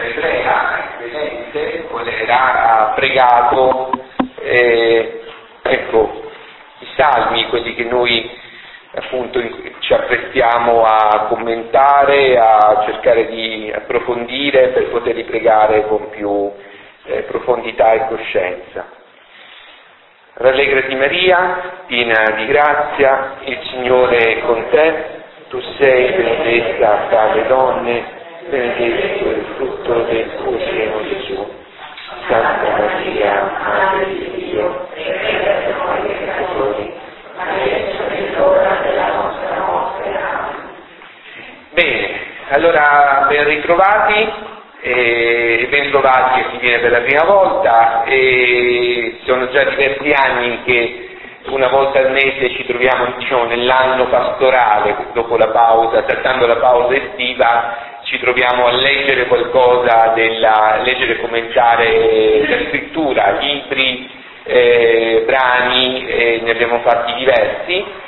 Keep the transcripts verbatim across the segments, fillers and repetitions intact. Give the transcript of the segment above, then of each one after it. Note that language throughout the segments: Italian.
ebrea, vedente, ha pregato, eh, ecco, i salmi, quelli che noi appunto ci apprestiamo a commentare, a cercare di approfondire per poterli pregare con più eh, profondità e coscienza. Rallegrati Maria, piena di grazia, il Signore è con te, tu sei benedetta tra le donne, benedetto il frutto del tuo seno Gesù. Santa Maria, Madre di Dio, prega per noi peccatori, adesso è l'ora della nostra morte. Amen. Bene, allora ben ritrovati. E ben trovati a chi viene per la prima volta, e sono già diversi anni che una volta al mese ci troviamo, diciamo, nell'anno pastorale, dopo la pausa, saltando la pausa estiva, ci troviamo a leggere qualcosa, della, leggere e commentare la scrittura, libri, eh, brani, eh, ne abbiamo fatti diversi.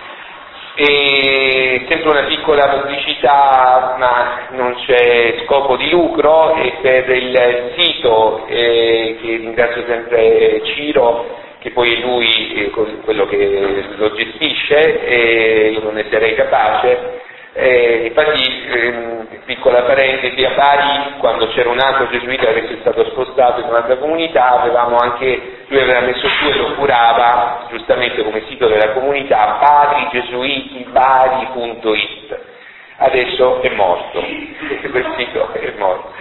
E sempre una piccola pubblicità, ma non c'è scopo di lucro, e per il sito, eh, che ringrazio sempre Ciro, che poi è lui eh, quello che lo gestisce, e io non ne sarei capace. Eh, infatti, ehm, piccola parentesi, a Bari, quando c'era un altro gesuita che avesse stato spostato in un'altra comunità, avevamo anche, lui aveva messo su e lo curava giustamente come sito della comunità, padrigesuiti bari punto it. Adesso è morto, quel sito è morto,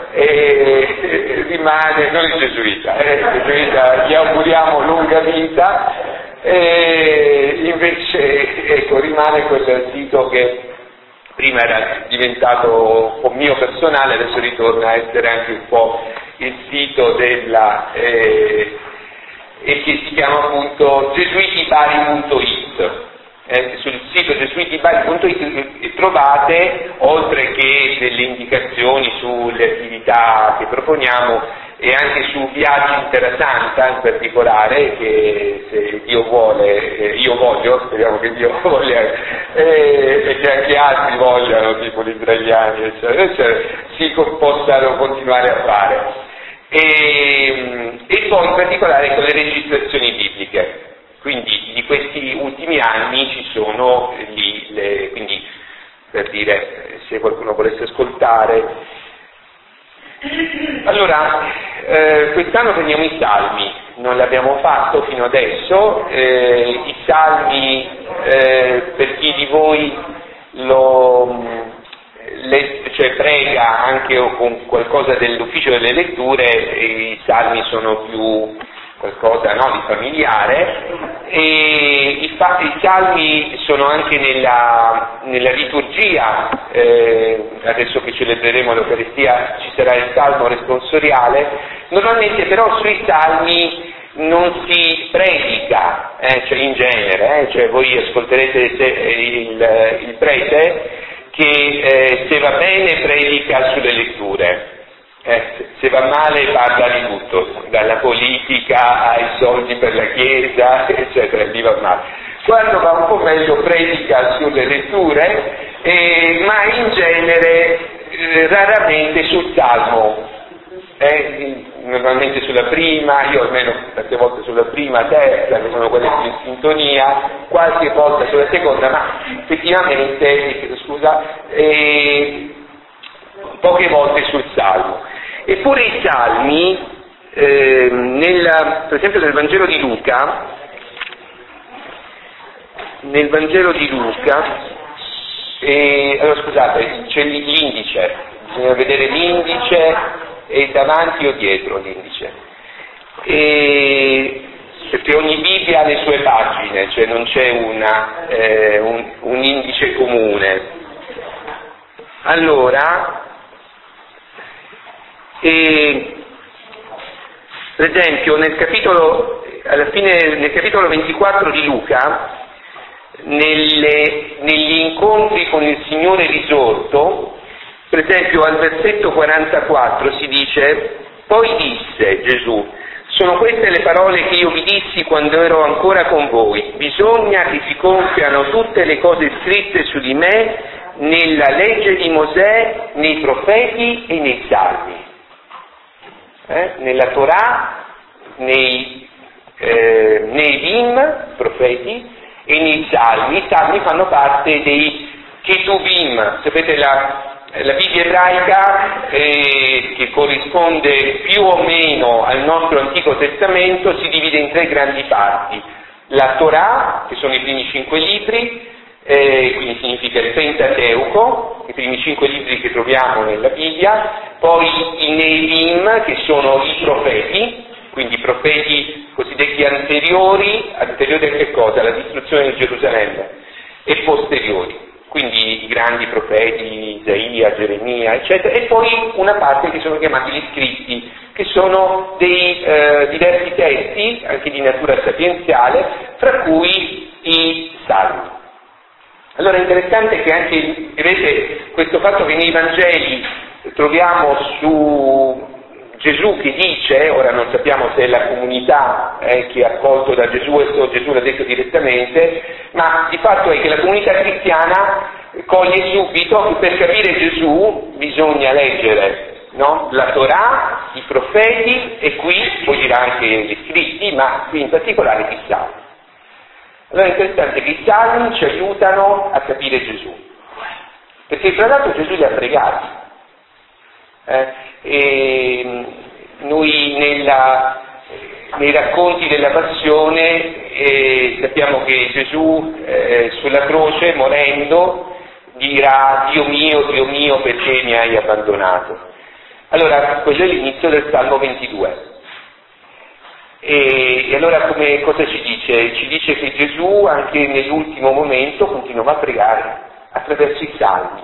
e rimane, non il gesuita, eh, il gesuita gli auguriamo lunga vita, e invece ecco, rimane quel sito che prima era diventato un po' mio personale, adesso ritorna a essere anche un po' il sito della, eh, e che si chiama appunto gesuitibari punto it. Eh, sul sito gesuitibari punto it trovate, oltre che delle indicazioni sulle attività che proponiamo, e anche su viaggi in Terra Santa in particolare, che se Dio vuole, eh, io voglio, speriamo che Dio voglia, eh, e che anche altri vogliano, tipo gli israeliani, eccetera, eccetera, si co- possano continuare a fare. E, e poi in particolare con le registrazioni bibliche. Quindi di questi ultimi anni ci sono lì, le, quindi per dire, se qualcuno volesse ascoltare. Allora, eh, quest'anno prendiamo i salmi, non l'abbiamo fatto fino adesso, eh, i salmi, eh, per chi di voi lo, le, cioè prega anche con qualcosa dell'ufficio delle letture, i salmi sono più qualcosa, no, di familiare, e i, fa- i salmi sono anche nella, nella liturgia, eh, adesso che celebreremo l'Eucaristia ci sarà il salmo responsoriale. Normalmente però sui salmi non si predica, eh, cioè in genere, eh, cioè voi ascolterete se, il, il prete che eh, se va bene predica sulle letture. Eh, se va male parla di tutto, dalla politica ai soldi per la Chiesa, eccetera, lì va male. Quando va un po' meglio predica sulle letture, eh, ma in genere eh, raramente sul Salmo, eh, normalmente sulla prima, io almeno tante volte sulla prima, terza, che sono quelle più in sintonia, qualche volta sulla seconda, ma effettivamente, scusa, eh, poche volte sul Salmo. Eppure i salmi, eh, nella, per esempio nel Vangelo di Luca, nel Vangelo di Luca, eh, allora scusate, c'è l'indice, bisogna vedere l'indice, e davanti o dietro l'indice, e, perché ogni Bibbia ha le sue pagine, cioè non c'è una, eh, un, un indice comune. Allora, E, per esempio nel capitolo alla fine nel capitolo ventiquattro di Luca, nelle, negli incontri con il Signore risorto, per esempio al versetto quarantaquattro si dice: poi disse Gesù: sono queste le parole che io vi dissi quando ero ancora con voi, bisogna che si compiano tutte le cose scritte su di me nella legge di Mosè, nei profeti e nei salmi. eh, nella Torah, nei eh, Nevi'im, profeti, e nei Salmi. I Salmi fanno parte dei Ketuvim, sapete la, la Bibbia ebraica eh, che corrisponde più o meno al nostro Antico Testamento si divide in tre grandi parti: la Torah, che sono i primi cinque libri, eh, quindi significa il Pentateuco, i primi cinque libri che troviamo nella Bibbia, poi i Nevi'im, che sono i profeti, quindi i profeti cosiddetti anteriori, anteriori a che cosa? Alla distruzione di Gerusalemme, e posteriori, quindi i grandi profeti, Isaia, Geremia, eccetera, e poi una parte che sono chiamati gli scritti, che sono dei eh, diversi testi, anche di natura sapienziale, fra cui i Salmi. Allora è interessante che anche, vedete, questo fatto che nei Vangeli troviamo su Gesù che dice, ora non sappiamo se è la comunità eh, che ha accolto da Gesù o Gesù l'ha detto direttamente, ma il fatto è che la comunità cristiana coglie subito che per capire Gesù bisogna leggere, no? La Torah, i profeti e qui, poi dirà anche gli scritti, ma qui in particolare i Salmi. Allora è interessante che i Salmi ci aiutano a capire Gesù, perché tra l'altro Gesù li ha pregati. Eh, e noi nella, nei racconti della Passione eh, sappiamo che Gesù eh, sulla croce, morendo, dirà: Dio mio, Dio mio, perché mi hai abbandonato? Allora, quello è l'inizio del Salmo ventidue. E, e allora come, cosa ci dice? Ci dice che Gesù anche nell'ultimo momento continuava a pregare attraverso i Salmi.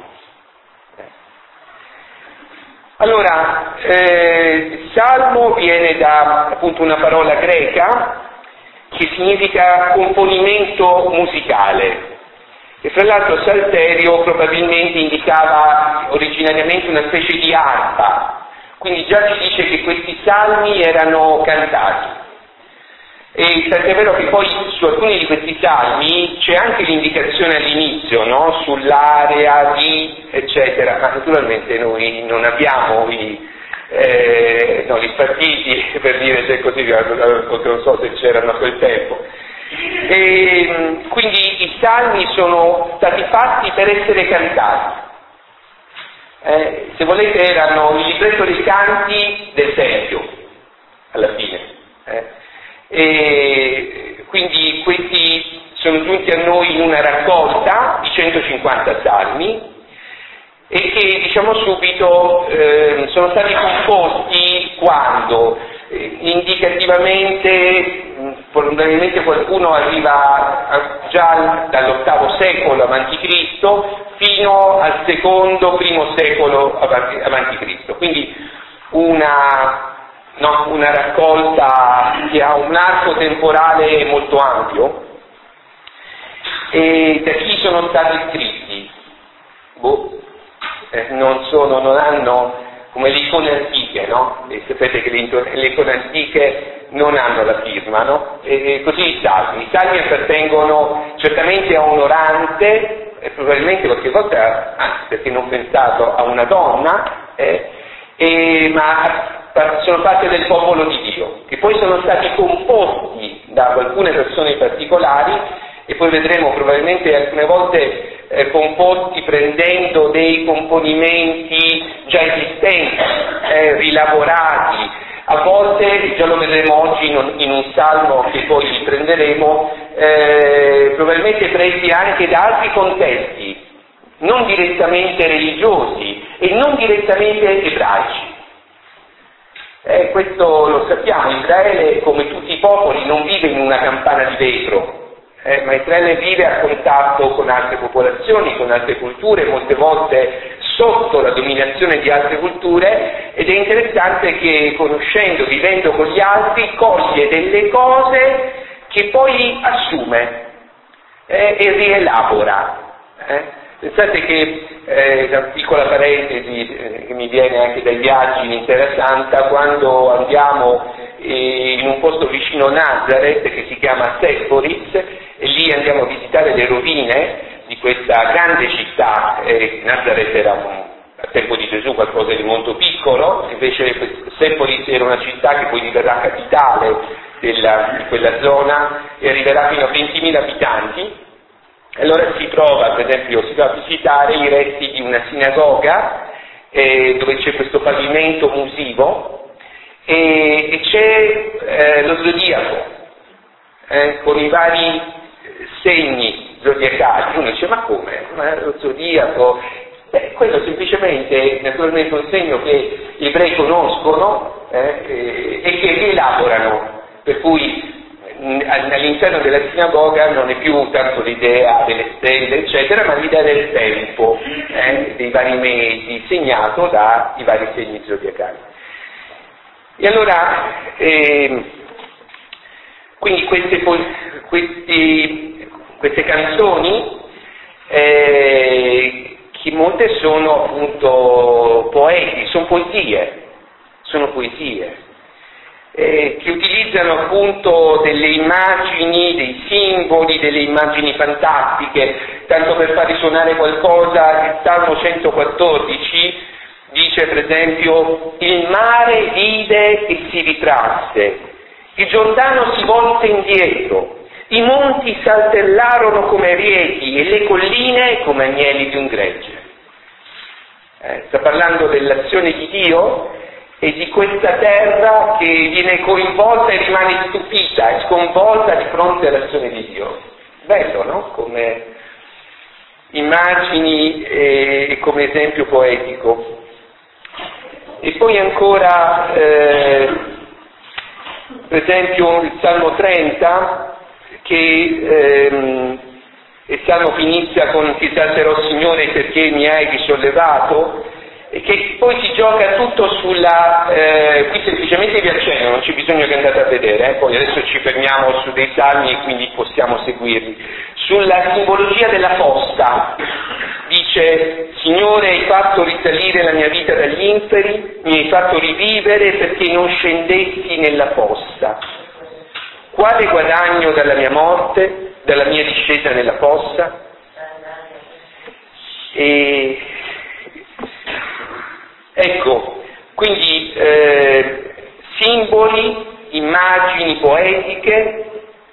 Allora, eh, salmo viene da appunto una parola greca che significa componimento musicale, e fra l'altro salterio probabilmente indicava originariamente una specie di arpa, quindi già ci dice che questi salmi erano cantati. E tant'è vero che poi su alcuni di questi salmi c'è anche l'indicazione all'inizio, no? Sull'area di eccetera, ma naturalmente noi non abbiamo i, eh, no, gli spartiti per dire se è così, non so se c'erano a quel tempo. E, quindi i salmi sono stati fatti per essere cantati. Eh, se volete erano il libretto dei canti del Tempio, alla fine. Eh. E quindi questi sono giunti a noi in una raccolta di centocinquanta salmi e che, diciamo subito, eh, sono stati composti quando eh, indicativamente probabilmente qualcuno arriva a, già dall'ottavo secolo avanti Cristo fino al secondo, primo secolo avanti, avanti Cristo, quindi una No, una raccolta che ha un arco temporale molto ampio. E da chi sono stati scritti? Boh, eh, non sono, non hanno come le icone antiche, no? E sapete che le, le icone antiche non hanno la firma, no? E così i salmi. I salmi appartengono certamente a un orante, e probabilmente qualche volta, anzi perché non pensato, a una donna, eh, e, ma sono parte del popolo di Dio, che poi sono stati composti da alcune persone particolari e poi vedremo probabilmente alcune volte eh, composti prendendo dei componimenti già esistenti, eh, rilavorati, a volte, già lo vedremo oggi in, in un salmo che poi riprenderemo, eh, probabilmente presi anche da altri contesti, non direttamente religiosi e non direttamente ebraici. Eh, questo lo sappiamo, Israele, come tutti i popoli, non vive in una campana di vetro, eh, ma Israele vive a contatto con altre popolazioni, con altre culture, molte volte sotto la dominazione di altre culture, ed è interessante che conoscendo, vivendo con gli altri, coglie delle cose che poi assume eh, e rielabora. Eh. Pensate che, eh, una piccola parentesi eh, che mi viene anche dai viaggi in Terra Santa, quando andiamo eh, in un posto vicino a Nazareth che si chiama Sepphoris, e lì andiamo a visitare le rovine di questa grande città, eh, Nazareth era un, al tempo di Gesù qualcosa di molto piccolo, invece Persepolis era una città che poi diverrà capitale della, di quella zona e arriverà fino a ventimila abitanti. Allora si trova, per esempio, si va a visitare i resti di una sinagoga eh, dove c'è questo pavimento musivo e, e c'è eh, lo zodiaco eh, con i vari segni zodiacali. Uno dice: ma come? Ma lo zodiaco? Beh, quello semplicemente, naturalmente, è un segno che gli ebrei conoscono eh, e che elaborano, per cui all'interno della sinagoga non è più tanto l'idea delle stelle, eccetera, ma l'idea del tempo, eh, dei vari mesi, segnato dai vari segni zodiacali. E allora, eh, quindi queste, questi, queste canzoni, eh, che molte sono appunto poeti, sono poesie, sono poesie. Eh, che utilizzano appunto delle immagini, dei simboli, delle immagini fantastiche. Tanto per far risuonare qualcosa, il Salmo centoquattordici dice, per esempio: il mare vide e si ritrasse, il Giordano si volse indietro, i monti saltellarono come rieti e le colline come agnelli di un gregge. Eh, sta parlando dell'azione di Dio e di questa terra che viene coinvolta e rimane stupita e sconvolta di fronte all'azione di Dio. Bello, no? Come immagini e come esempio poetico. E poi ancora, eh, per esempio, il Salmo trenta, che ehm, il Salmo inizia con: ti esalterò, Signore, perché mi hai risollevato, e che poi si gioca tutto sulla, eh, qui semplicemente vi accenno, non c'è bisogno che andate a vedere, eh, poi adesso ci fermiamo su dei salmi e quindi possiamo seguirli, sulla simbologia della fossa. Dice: Signore, hai fatto risalire la mia vita dagli inferi, mi hai fatto rivivere perché non scendessi nella fossa. Quale guadagno dalla mia morte, dalla mia discesa nella fossa? E ecco, quindi eh, simboli, immagini poetiche,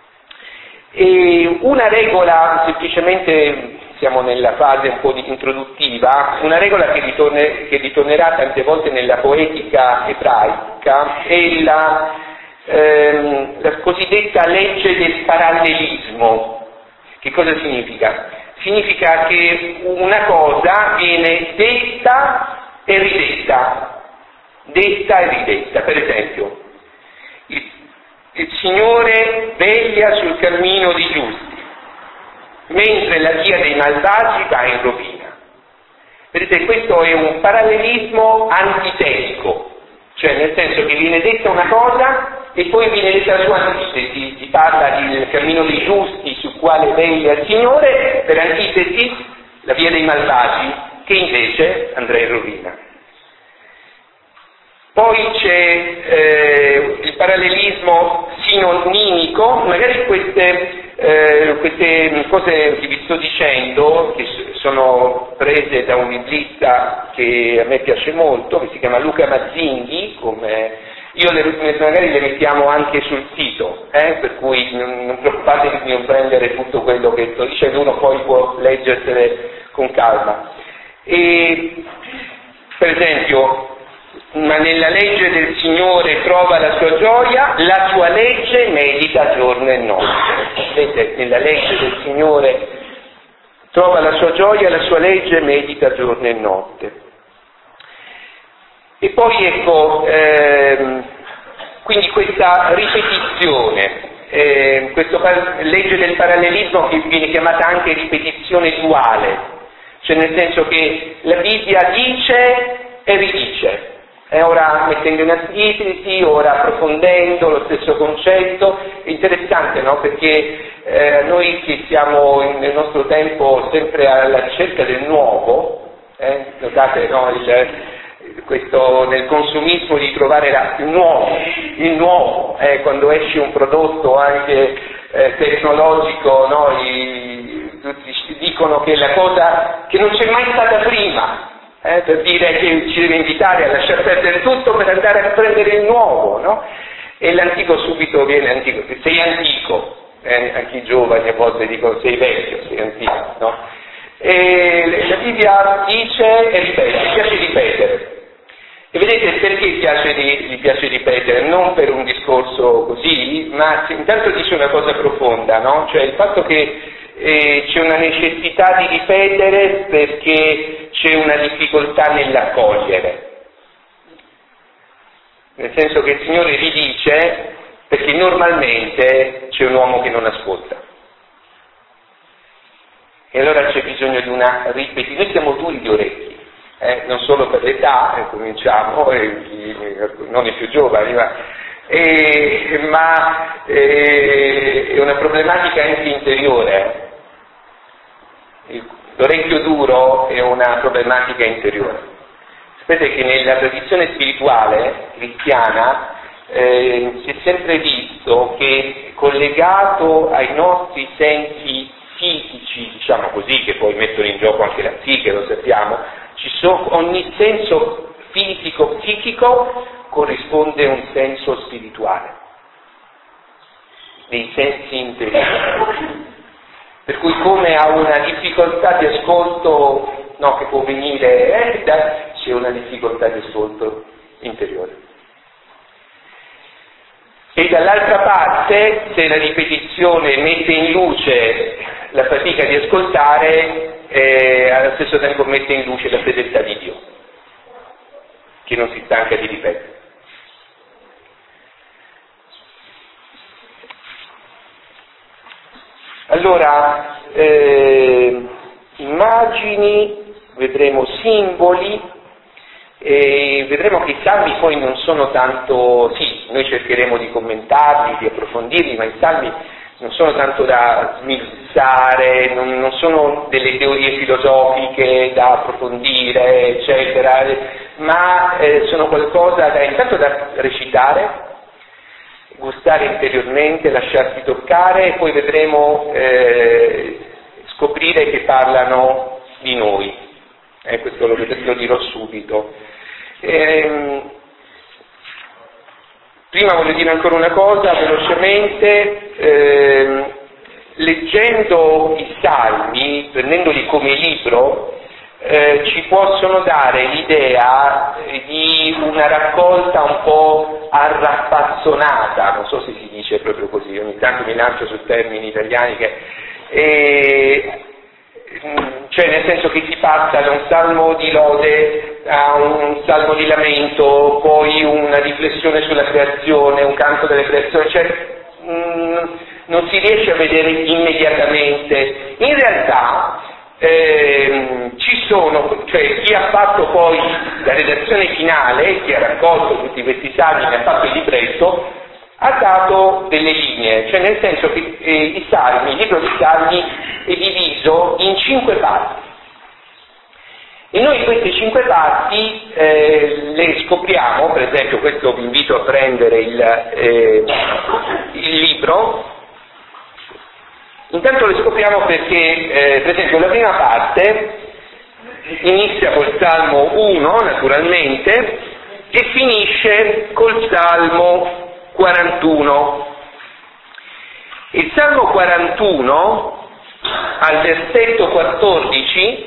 e una regola, semplicemente siamo nella fase un po' di introduttiva, una regola che, ritorne, che ritornerà tante volte nella poetica ebraica è la, ehm, la cosiddetta legge del parallelismo. Che cosa significa? Significa che una cosa viene detta e ridetta, detta e ridetta. Per esempio, il, il Signore veglia sul cammino dei giusti, mentre la via dei malvagi va in rovina. Vedete, questo è un parallelismo antitetico, cioè nel senso che viene detta una cosa e poi viene detta la sua antitesi. Si parla del cammino dei giusti sul quale veglia il Signore, per antitesi la via dei malvagi, che invece andrà in rovina. Poi c'è eh, il parallelismo sinonimico. Magari queste, eh, queste cose che vi sto dicendo, che sono prese da un biblista che a me piace molto, che si chiama Luca Mazzinghi, come io le, magari le mettiamo anche sul sito, eh, per cui non, non preoccupatevi di non prendere tutto quello che sto dicendo, uno poi può leggersele con calma. E, per esempio, ma nella legge del Signore trova la sua gioia, la sua legge medita giorno e notte. Vedete, nella legge del Signore trova la sua gioia, la sua legge medita giorno e notte. E poi ecco, ehm, quindi questa ripetizione, eh, questa legge del parallelismo che viene chiamata anche ripetizione duale, cioè nel senso che la Bibbia dice e ridice. E ora mettendo in antitesi, ora approfondendo lo stesso concetto. È interessante, no? Perché eh, noi che siamo in, nel nostro tempo sempre alla ricerca del nuovo, eh, notate, no? il, questo nel consumismo di trovare la, il nuovo, il nuovo, eh, quando esce un prodotto anche eh, tecnologico, no? I, tutti dicono che è la cosa che non c'è mai stata prima. eh, per dire che ci deve invitare a lasciar perdere tutto per andare a prendere il nuovo, no? E l'antico subito viene antico, sei antico, eh, anche i giovani a volte dicono sei vecchio, sei antico, no? E la Bibbia dice e ripete, mi piace ripetere. E vedete perché piace di, gli piace ripetere? Non per un discorso così, ma intanto dice una cosa profonda, no? Cioè il fatto che eh, c'è una necessità di ripetere perché c'è una difficoltà nell'accogliere. Nel senso che il Signore ridice perché normalmente c'è un uomo che non ascolta. E allora c'è bisogno di una ripetizione. Noi siamo duri di orecchi. Eh, non solo per l'età, eh, cominciamo, eh, chi, non i più giovani, ma, eh, ma eh, è una problematica anche interiore. Il, l'orecchio duro è una problematica interiore. Sapete che nella tradizione spirituale cristiana eh, si è sempre visto che collegato ai nostri sensi fisici, diciamo così, che poi mettono in gioco anche la psiche, lo sappiamo, ci sono, ogni senso fisico-psichico corrisponde a un senso spirituale, dei sensi interiori. Per cui come a una difficoltà di ascolto, no, che può venire, eh, c'è una difficoltà di ascolto interiore. E dall'altra parte, se la ripetizione mette in luce la fatica di ascoltare, e allo stesso tempo mette in luce la fedeltà di Dio, che non si stanca di ripetere. Allora, eh, immagini, vedremo simboli, e vedremo che i salmi poi non sono tanto, sì, noi cercheremo di commentarli, di approfondirli, ma i salmi non sono tanto da sminuzzare, non, non sono delle teorie filosofiche da approfondire, eccetera, ma eh, sono qualcosa da, intanto da recitare, gustare interiormente, lasciarsi toccare, e poi vedremo eh, scoprire che parlano di noi. Eh, questo lo, lo dirò subito. Ehm, Prima voglio dire ancora una cosa, velocemente, ehm, leggendo i salmi, prendendoli come libro, eh, ci possono dare l'idea di una raccolta un po' arraffazzonata, non so se si dice proprio così, ogni tanto mi lancio su termini italiani che... Eh, cioè nel senso che si passa da un salmo di lode a un salmo di lamento, poi una riflessione sulla creazione, un canto delle creazioni, cioè mh, non si riesce a vedere immediatamente. In realtà ehm, ci sono, cioè chi ha fatto poi la redazione finale, chi ha raccolto tutti questi salmi e ha fatto il libretto, ha dato delle linee, cioè nel senso che eh, i salmi, il libro di salmi è diviso in cinque parti. E noi queste cinque parti eh, le scopriamo, per esempio questo vi invito a prendere il, eh, il libro, intanto le scopriamo perché, eh, per esempio la prima parte inizia col Salmo uno naturalmente e finisce col Salmo quarantuno. Il Salmo quarantuno al versetto quattordici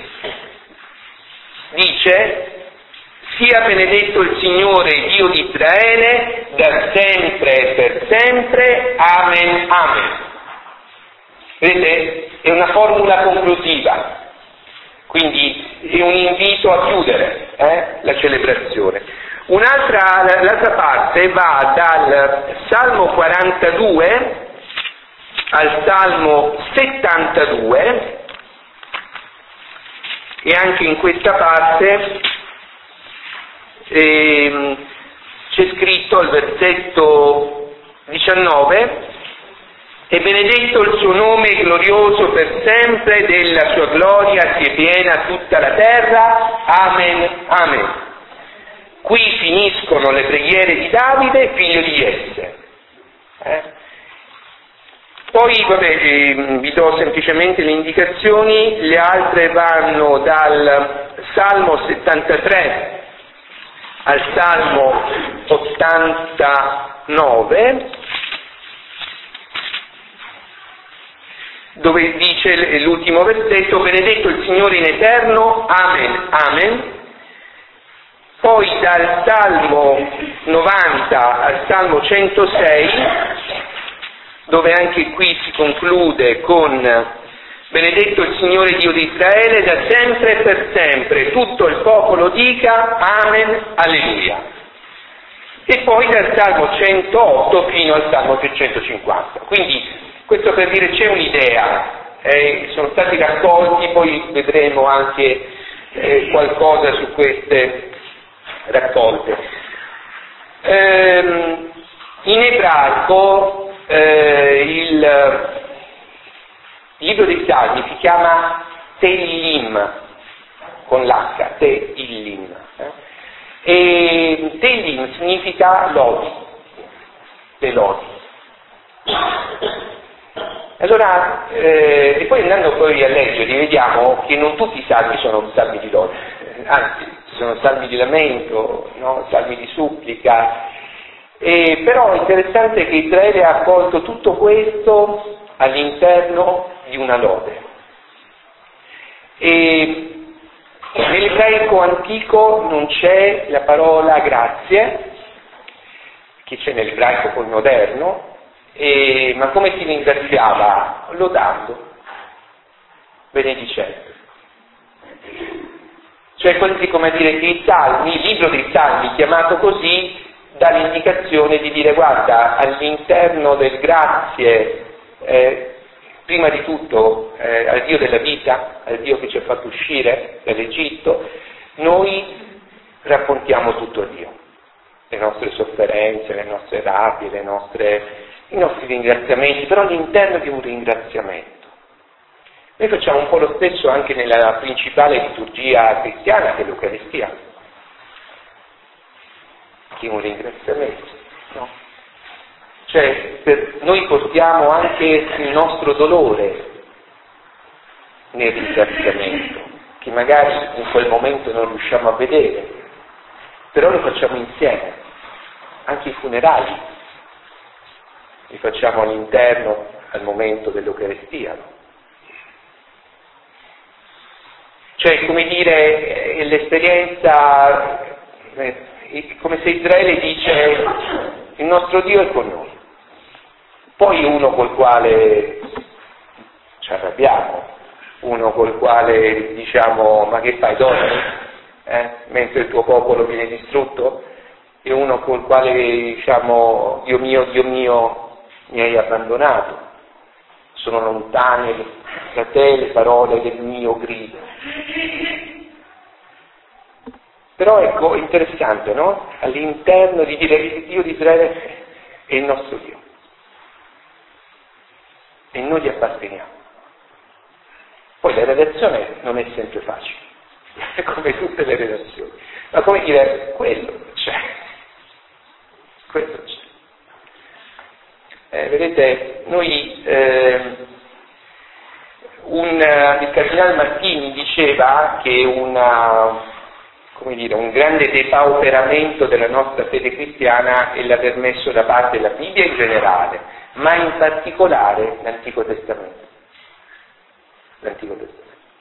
dice: sia benedetto il Signore Dio di Israele da sempre e per sempre, amen, amen. Vedete? È una formula conclusiva, quindi è un invito a chiudere eh, la celebrazione. Un'altra, l'altra parte va dal Salmo quarantadue al Salmo settantadue, e anche in questa parte eh, c'è scritto al versetto diciannove: e benedetto il suo nome glorioso per sempre, della sua gloria sia piena tutta la terra, amen, amen. Qui finiscono le preghiere di Davide, figlio di Jesse. Eh? Poi vabbè, eh, vi do semplicemente le indicazioni, le altre vanno dal Salmo settantatré al Salmo ottantanove, dove dice l'ultimo versetto: benedetto il Signore in eterno, amen, amen. Poi dal Salmo novanta al Salmo centosei, dove anche qui si conclude con benedetto il Signore Dio di Israele da sempre e per sempre, tutto il popolo dica amen, alleluia. E poi dal Salmo centootto fino al Salmo trecentocinquanta. Quindi questo per dire c'è un'idea, eh, sono stati raccolti, poi vedremo anche eh, qualcosa su queste raccolte. Ehm, in ebraico eh, il Il libro dei Salmi si chiama Tehillim, con l'H, Tehillim. Eh? E Tehillim significa lodi, le lodi. Allora, eh, e poi andando poi a leggere, vediamo che non tutti i salmi sono salmi di lodi, anzi, ci sono salmi di lamento, no? Salmi di supplica, e, però è interessante che Israele ha accolto tutto questo all'interno di una lode. E nell'ebraico antico non c'è la parola grazie, che c'è nell'ebraico poi moderno, e, ma come si ringraziava? Lodando, benedicendo. Cioè quasi come a dire che i salmi, il libro dei salmi chiamato così, dà l'indicazione di dire guarda, all'interno del grazie, eh, prima di tutto eh, al Dio della vita, al Dio che ci ha fatto uscire dall'Egitto, noi raccontiamo tutto a Dio, le nostre sofferenze, le nostre rabbie, le nostre, i nostri ringraziamenti, però all'interno di un ringraziamento. Noi facciamo un po' lo stesso anche nella principale liturgia cristiana, che è l'Eucaristia, che è un ringraziamento, no? Cioè, per, noi portiamo anche il nostro dolore nel ringraziamento, che magari in quel momento non riusciamo a vedere, però lo facciamo insieme, anche i funerali li facciamo all'interno, al momento dell'Eucaristia. No? Cioè, come dire, è l'esperienza, è come se Israele dice il nostro Dio è con noi. Poi uno col quale ci arrabbiamo, uno col quale diciamo ma che fai dormi, eh? mentre il tuo popolo viene distrutto, e uno col quale diciamo Dio mio, Dio mio mi hai abbandonato, sono lontane da te le parole del mio grido. Però ecco, interessante, no? All'interno di dire il Dio di Israele è il nostro Dio. E noi li apparteniamo. Poi la redazione non è sempre facile, come tutte le redazioni, ma come dire, quello c'è, quello c'è. Eh, vedete, noi, eh, un, il cardinale Martini diceva che una, come dire, un grande depauperamento della nostra fede cristiana è l'aver messo da parte la Bibbia in generale, ma in particolare l'Antico Testamento. L'Antico Testamento.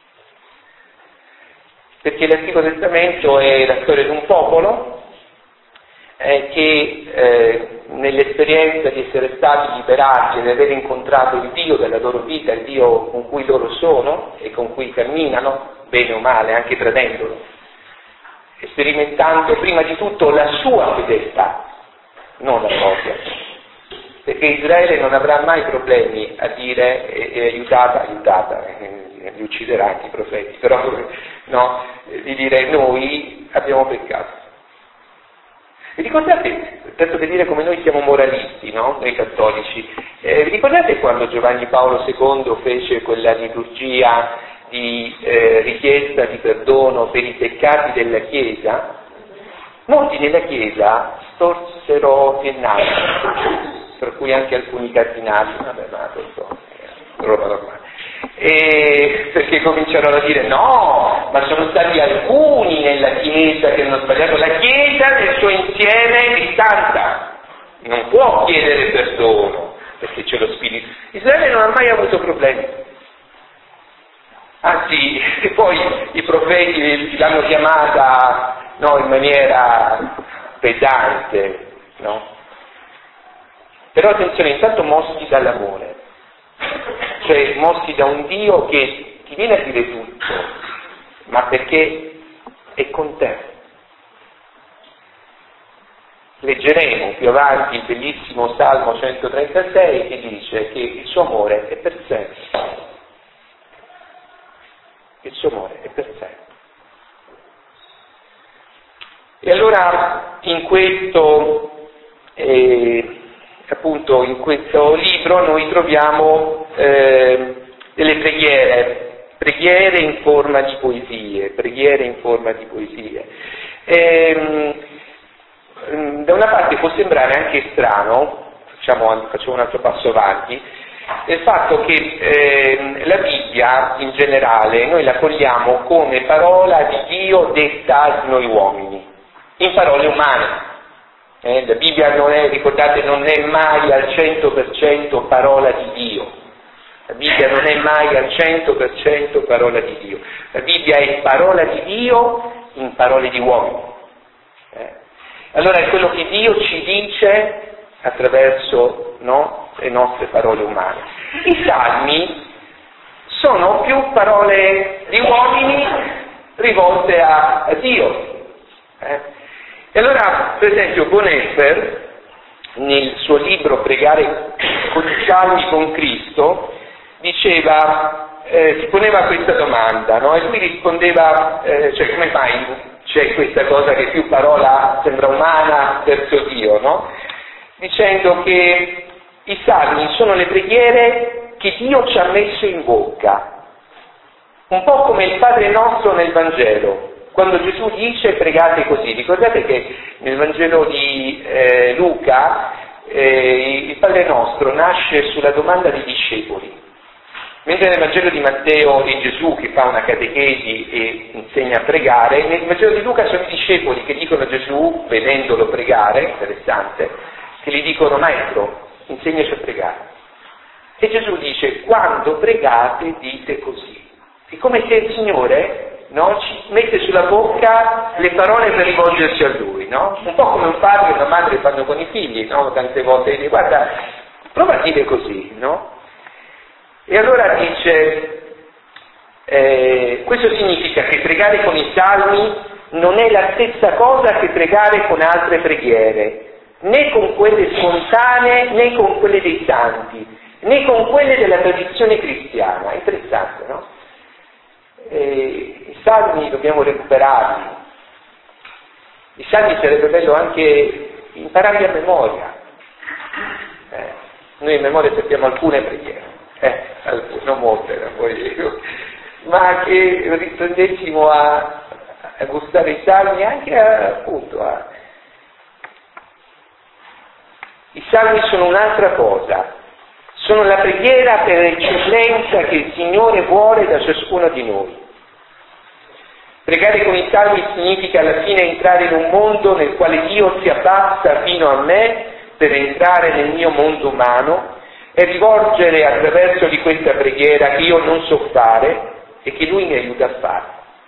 Perché l'Antico Testamento è la storia di un popolo eh, che eh, nell'esperienza di essere stati liberati e di aver incontrato il Dio della loro vita, il Dio con cui loro sono e con cui camminano, bene o male, anche tradendolo, e sperimentando prima di tutto la sua fedeltà, non la propria. Perché Israele non avrà mai problemi a dire è, è aiutata, aiutata, eh, li ucciderà anche i profeti, però no, di dire noi abbiamo peccato. Vi ricordate, tanto per dire come noi siamo moralisti, no? Noi cattolici, eh, vi ricordate quando Giovanni Paolo secondo fece quella liturgia di eh, richiesta di perdono per i peccati della Chiesa? Molti nella Chiesa storsero il naso tra cui anche alcuni cardinali, vabbè, ma questo è roba normale. E perché cominciarono a dire no, ma sono stati alcuni nella Chiesa che hanno sbagliato. La Chiesa nel suo insieme è santa, non può chiedere perdono perché c'è lo Spirito. Israele non ha mai avuto problemi, anzi poi i profeti l'hanno chiamata, no, in maniera pesante, no? Però attenzione, intanto mossi dall'amore, cioè mossi da un Dio che ti viene a dire tutto, ma perché è con te. Leggeremo più avanti il bellissimo Salmo centotrentasei che dice che il suo amore è per sempre. Il suo amore è per sempre. E allora in questo eh, appunto in questo libro noi troviamo eh, delle preghiere, preghiere in forma di poesie, preghiere in forma di poesie. E, da una parte può sembrare anche strano, facciamo, facciamo un altro passo avanti, il fatto che eh, la Bibbia in generale noi la cogliamo come parola di Dio detta a noi uomini, in parole umane. Eh, la Bibbia non è, ricordate, non è mai al cento per cento parola di Dio. La Bibbia non è mai al cento per cento parola di Dio. La Bibbia è parola di Dio in parole di uomini. Eh. Allora è quello che Dio ci dice attraverso, no, le nostre parole umane. I salmi sono più parole di uomini rivolte a, a Dio. Eh. E allora, per esempio, Bonhoeffer, nel suo libro Pregare con i salmi con Cristo, diceva, eh, si poneva questa domanda, no? E lui rispondeva, eh, cioè come mai c'è questa cosa che più parola sembra umana verso Dio, no? Dicendo che i salmi sono le preghiere che Dio ci ha messo in bocca, un po' come il Padre Nostro nel Vangelo. Quando Gesù dice pregate così, ricordate che nel Vangelo di eh, Luca eh, il Padre Nostro nasce sulla domanda dei discepoli, mentre nel Vangelo di Matteo è Gesù che fa una catechesi e insegna a pregare, nel Vangelo di Luca sono i discepoli che dicono a Gesù, vedendolo pregare, interessante, che gli dicono maestro, insegnaci a pregare. E Gesù dice quando pregate dite così. È come se il Signore, no, ci mette sulla bocca le parole per rivolgersi a Lui, no? Un po' come un padre e una madre fanno con i figli, no? Tante volte dice guarda, prova a dire così, no? E allora dice, eh, questo significa che pregare con i salmi non è la stessa cosa che pregare con altre preghiere, né con quelle spontanee, né con quelle dei santi, né con quelle della tradizione cristiana. È interessante, no? Eh, I salmi dobbiamo recuperarli, i salmi sarebbe bello anche impararli a memoria. Eh, noi in memoria sappiamo alcune preghiere, eh, alcune, non molte, non voglio, ma che riprendessimo a, a gustare i salmi anche a, appunto a... I salmi sono un'altra cosa. Sono la preghiera per l'eccellenza che il Signore vuole da ciascuno di noi. Pregare con i salmi significa alla fine entrare in un mondo nel quale Dio si abbassa fino a me per entrare nel mio mondo umano e rivolgere attraverso di questa preghiera che io non so fare e che Lui mi aiuta a fare.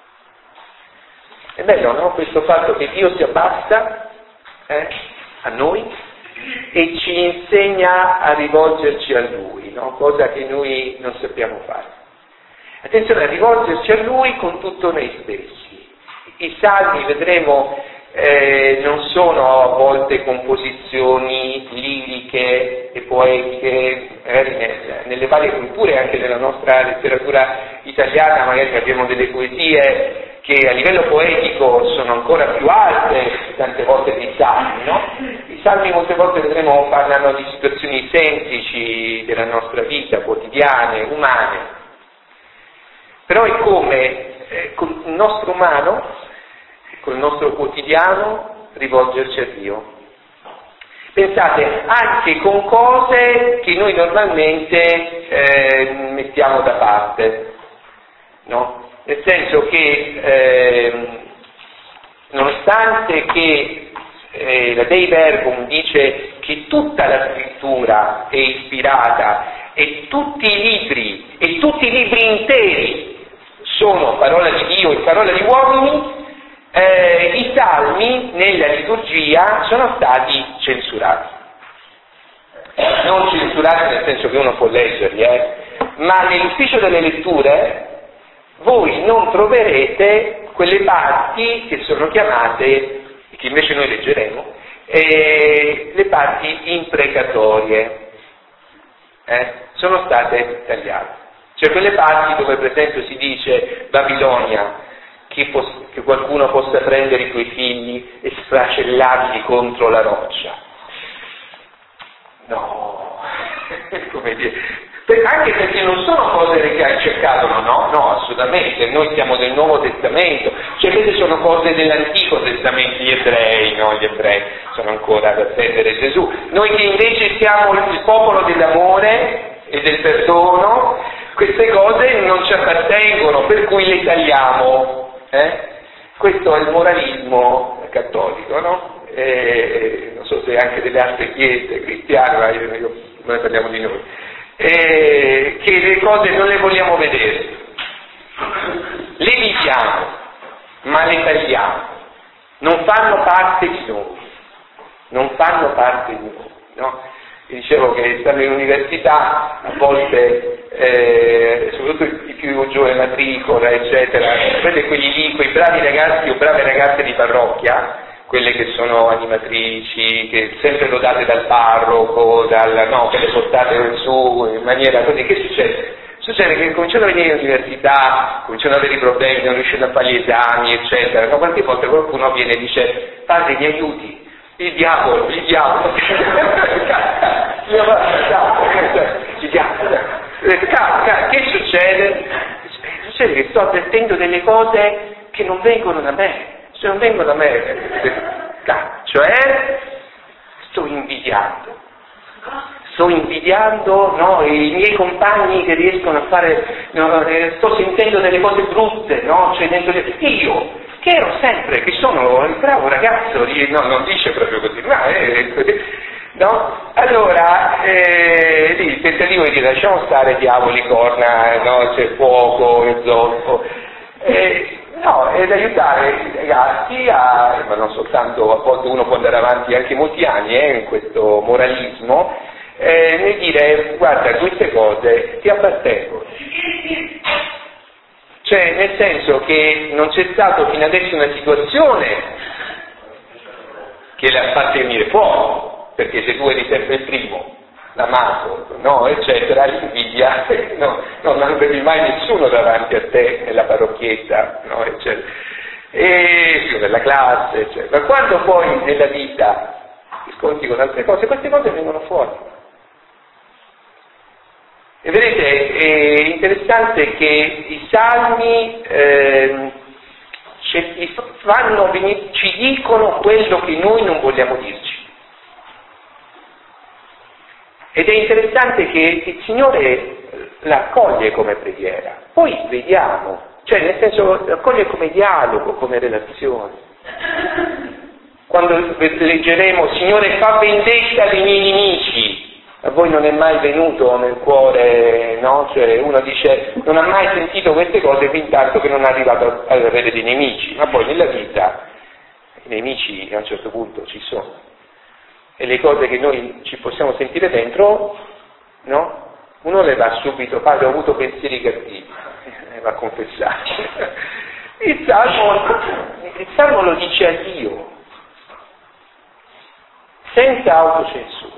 È bello, no? Questo fatto che Dio si abbassa eh, a noi e ci insegna a rivolgerci a Lui, no? Cosa che noi non sappiamo fare. Attenzione a rivolgerci a Lui con tutto noi stessi. I salmi, vedremo, eh, non sono a volte composizioni liriche e poetiche, magari nelle varie culture, anche nella nostra letteratura italiana, magari abbiamo delle poesie che a livello poetico sono ancora più alte tante volte dei salmi, no? I salmi molte volte vedremo parlano di situazioni semplici della nostra vita, quotidiane, umane. Però è come eh, con il nostro umano, con il nostro quotidiano, rivolgerci a Dio. Pensate, anche con cose che noi normalmente eh, mettiamo da parte, no? Nel senso che eh, nonostante che eh, la Dei Verbum dice che tutta la scrittura è ispirata e tutti i libri e tutti i libri interi sono parola di Dio e parola di uomini, eh, i salmi nella liturgia sono stati censurati. Non censurati nel senso che uno può leggerli, eh, ma nell'ufficio delle letture voi non troverete quelle parti che sono chiamate, che invece noi leggeremo, eh, le parti imprecatorie, eh, sono state tagliate. Cioè quelle parti dove per esempio si dice Babilonia, che, pos- che qualcuno possa prendere i tuoi figli e sfracellarli contro la roccia. No, come dire, per, anche perché non sono cose che hai cercato, no, no, no, assolutamente, noi siamo del Nuovo Testamento, cioè queste sono cose dell'Antico Testamento, gli ebrei, no, gli ebrei sono ancora ad attendere Gesù, noi che invece siamo il popolo dell'amore e del perdono, queste cose non ci appartengono, per cui le tagliamo, eh? Questo è il moralismo cattolico, no? E, non so se anche delle altre chiese cristiane, ma io, io, noi parliamo di noi, e, che le cose non le vogliamo vedere, le viviamo, ma le tagliamo, non fanno parte di noi, non fanno parte di noi, no? Vi dicevo che stando in università a volte, eh, soprattutto i più giovani, matricola, eccetera, vedete quelli lì, quei bravi ragazzi o brave ragazze di parrocchia, quelle che sono animatrici, che sempre lodate dal parroco, dal, no, che le portate su in maniera così, che succede? Succede che cominciano a venire all'università, cominciano ad avere i problemi, non riuscendo a fare gli esami, eccetera, no? Quante volte qualcuno viene e dice, padre mi aiuti, il diavolo, il diavolo, il diavolo, che succede? Succede che sto avvertendo delle cose che non vengono da me, se non vengono da me, cioè sto invidiando, sto invidiando no, i miei compagni che riescono a fare, no, sto sentendo delle cose brutte, no, cioè dentro di... io che ero sempre, che sono il bravo ragazzo, no, non dice proprio così, ma è così, no? Allora, eh, lì il tentativo di dire lasciamo stare diavoli, corna, no, c'è fuoco, il zolfo, eh, no, ed aiutare i ragazzi a, ma non soltanto, a volte uno può andare avanti anche molti anni eh, in questo moralismo, eh, nel dire guarda queste cose ti appartengono. Cioè, nel senso che non c'è stato fino adesso una situazione che l'ha fatta venire fuori, perché se tu eri sempre il primo, l'amato, no, eccetera, l'invidia, no, no, non avevi mai nessuno davanti a te nella parrocchietta, no, eccetera, e più nella classe, eccetera. Ma quando poi nella vita ti sconti con altre cose, queste cose vengono fuori. E vedete, è interessante che i salmi eh, ci, fanno, ci dicono quello che noi non vogliamo dirci. Ed è interessante che il Signore l'accoglie come preghiera. Poi vediamo, cioè nel senso l'accoglie come dialogo, come relazione. Quando leggeremo, Signore fa vendetta dei miei nemici, a voi non è mai venuto nel cuore, no? Cioè uno dice non ha mai sentito queste cose fin tanto che non è arrivato ad avere dei nemici, ma poi nella vita i nemici a un certo punto ci sono e le cose che noi ci possiamo sentire dentro, no? Uno le va subito, padre ho avuto pensieri cattivi, e va a confessare. Il Salmo, il Salmo lo dice a Dio, senza autocensura.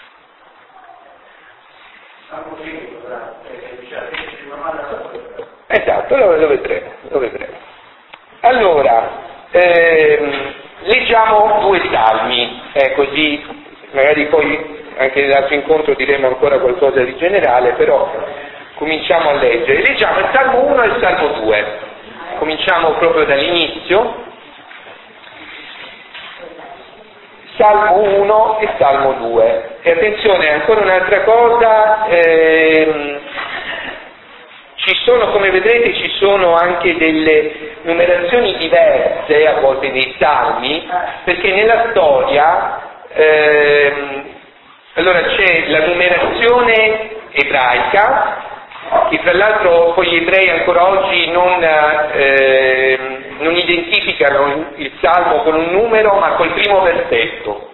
Esatto, lo, lo vedremo, lo vedremo. Allora, ehm, leggiamo due salmi, eh, così magari poi anche nell'altro incontro diremo ancora qualcosa di generale, però cominciamo a leggere. Leggiamo il Salmo uno e il Salmo due. Cominciamo proprio dall'inizio. Salmo uno e Salmo due. E attenzione, ancora un'altra cosa, ehm, ci sono, come vedrete, ci sono anche delle numerazioni diverse a volte nei salmi, perché nella storia, ehm, allora c'è la numerazione ebraica, che tra l'altro poi gli ebrei ancora oggi non, eh, non identificano il salmo con un numero ma col primo versetto,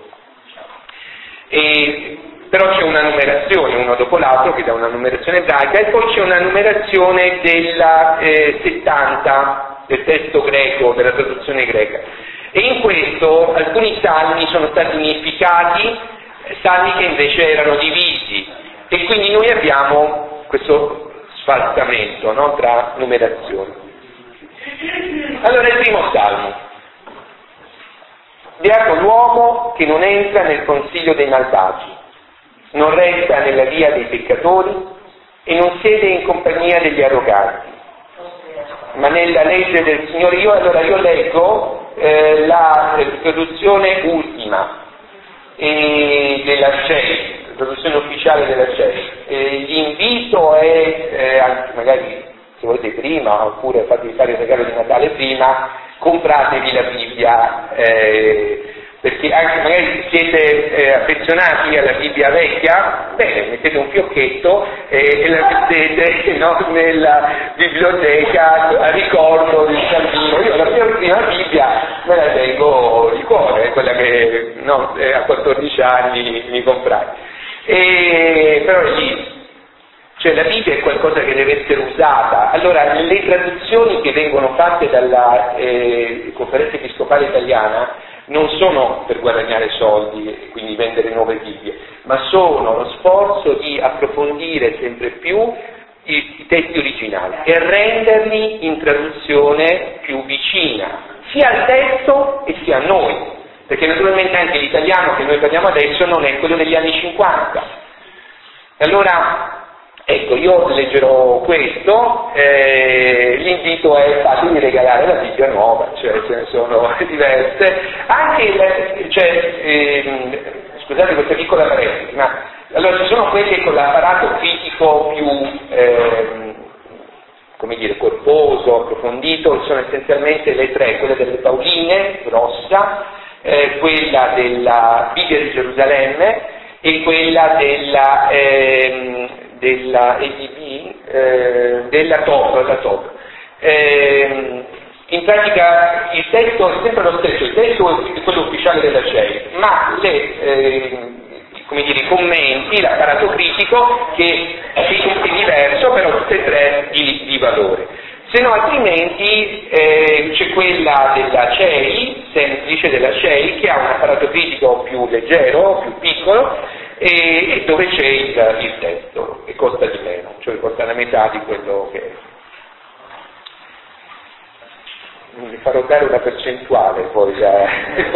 e, però c'è una numerazione uno dopo l'altro che dà una numerazione ebraica, e poi c'è una numerazione della eh, settanta del testo greco, della traduzione greca, e in questo alcuni salmi sono stati unificati, salmi che invece erano divisi, e quindi noi abbiamo questo sfalsamento, no, tra numerazioni. Allora il primo salmo: beato l'uomo che non entra nel consiglio dei malvagi, non resta nella via dei peccatori e non siede in compagnia degli arroganti, ma nella legge del Signore. Io allora io leggo eh, la traduzione ultima e della C E I, traduzione ufficiale della C E I. Eh, l'invito è, eh, anche magari se volete prima, oppure fatevi fare il regalo di Natale prima, compratevi la Bibbia, eh, perché anche magari siete eh, affezionati alla Bibbia vecchia, bene, mettete un fiocchetto eh, e la mettete no, nella biblioteca a ricordo del Salvino. Io la mia prima Bibbia me la tengo di cuore, quella che no, eh, a quattordici anni mi comprai. E, però è lì, cioè la Bibbia è qualcosa che deve essere usata. Allora le traduzioni che vengono fatte dalla eh, Conferenza Episcopale Italiana non sono per guadagnare soldi e quindi vendere nuove Bibbie, ma sono lo sforzo di approfondire sempre più i, i testi originali e renderli in traduzione più vicina sia al testo e sia a noi, perché naturalmente anche l'italiano che noi parliamo adesso non è quello degli anni cinquanta. Allora, ecco, io leggerò questo, eh, l'invito è fatemi regalare la Bibbia nuova, cioè ce ne sono diverse, anche, cioè, ehm, scusate questa piccola parentesi, ma allora ci sono quelle con l'apparato critico più, ehm, come dire, corposo, approfondito, sono essenzialmente le tre, quelle delle Pauline, grossa, eh, quella della Bibbia di Gerusalemme e quella della... Ehm, della E D B, eh, della T O P, la T O P. Eh, in pratica il testo è sempre lo stesso, il testo è quello ufficiale della C E I, ma le, eh, come dire, i commenti, l'apparato critico che è diverso, però tutte e tre di, di valore. Se no altrimenti eh, c'è quella della C E I, semplice della C E I, che ha un apparato critico più leggero, più piccolo, e, e dove c'è il, il testo, e costa di meno, cioè costa la metà di quello che è. Mi farò dare una percentuale poi la,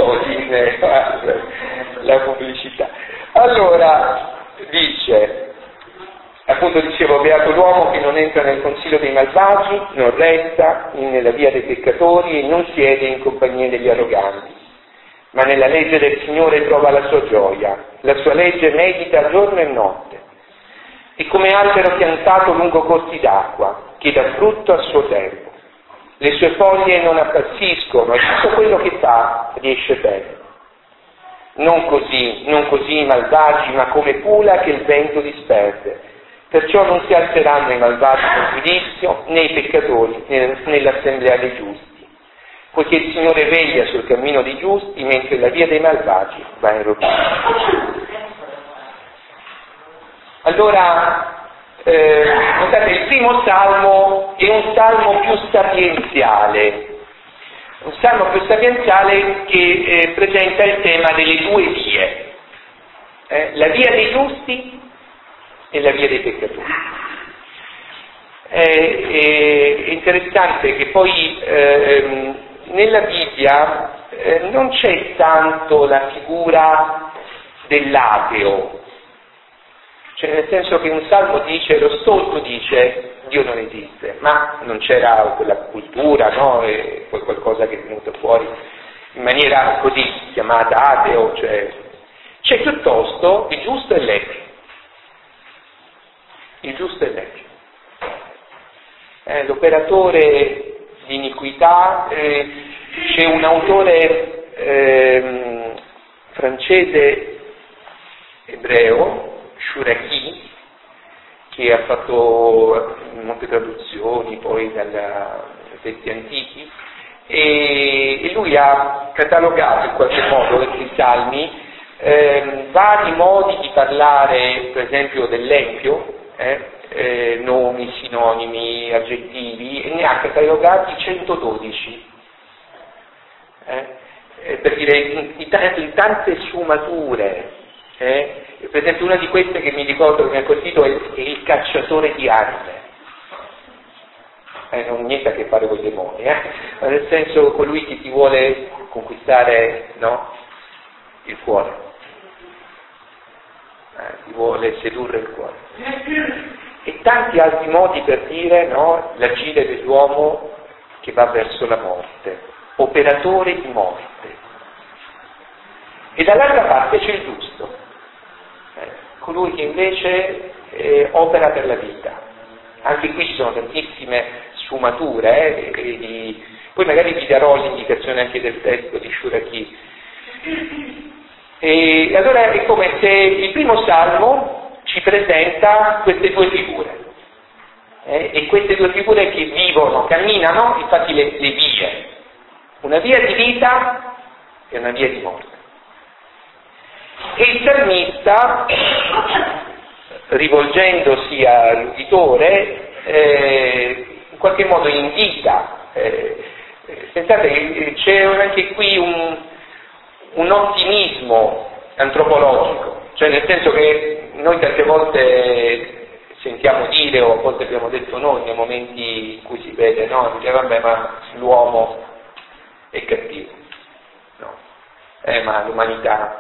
la pubblicità. Allora, dice, appunto dicevo, beato l'uomo che non entra nel consiglio dei malvagi, non resta nella via dei peccatori e non siede in compagnia degli arroganti, ma nella legge del Signore trova la sua gioia, la sua legge medita giorno e notte. È come albero piantato lungo corsi d'acqua, che dà frutto a suo tempo. Le sue foglie non appassiscono e tutto quello che fa riesce bene. Non così, non così i malvagi, ma come pula che il vento disperde. Perciò non si alzeranno i malvagi nel giudizio, né i peccatori nell'assemblea dei giusti. Poiché il Signore veglia sul cammino dei giusti, mentre la via dei malvagi va in rovina. Allora, eh, notate, il primo salmo è un salmo più sapienziale, un salmo più sapienziale che eh, presenta il tema delle due vie, eh, la via dei giusti e la via dei peccatori. È, è interessante che poi eh, nella Bibbia eh, non c'è tanto la figura dell'ateo, cioè nel senso che un salmo dice, lo stolto dice Dio non esiste, ma non c'era quella cultura, no? E poi qualcosa che è venuto fuori in maniera così chiamata ateo, cioè c'è piuttosto il giusto e l'ecchio. Il giusto e l'ecchio. Eh, l'operatore di iniquità, eh, c'è un autore eh, francese ebreo, Shuraki, che ha fatto molte traduzioni poi dai testi antichi, e, e lui ha catalogato in qualche modo questi salmi eh, vari modi di parlare, per esempio dell'empio, eh, eh, nomi, sinonimi, aggettivi, e ne ha catalogati centododici, eh, eh, per dire in, in tante sfumature. Eh, per esempio una di queste che mi ricordo che mi ha colpito è, è il cacciatore di anime, eh, non ha niente a che fare con i demoni, eh, ma nel senso colui che ti vuole conquistare, no, il cuore, eh, ti vuole sedurre il cuore, e tanti altri modi per dire, no, l'agire dell'uomo che va verso la morte, operatore di morte, e dall'altra parte c'è il giusto, colui che invece eh, opera per la vita. Anche qui ci sono tantissime sfumature, eh, e di... poi magari vi darò l'indicazione anche del testo di Shuraki. E allora è come se il primo salmo ci presenta queste due figure, eh, e queste due figure che vivono, camminano, infatti le, le vie, una via di vita e una via di morte. E il salmista, rivolgendosi all'uditore, eh, in qualche modo invita, eh, pensate che c'è anche qui un, un ottimismo antropologico, cioè nel senso che noi tante volte sentiamo dire, o a volte abbiamo detto noi, nei momenti in cui si vede, no, dice vabbè, ma l'uomo è cattivo, no, eh, ma l'umanità.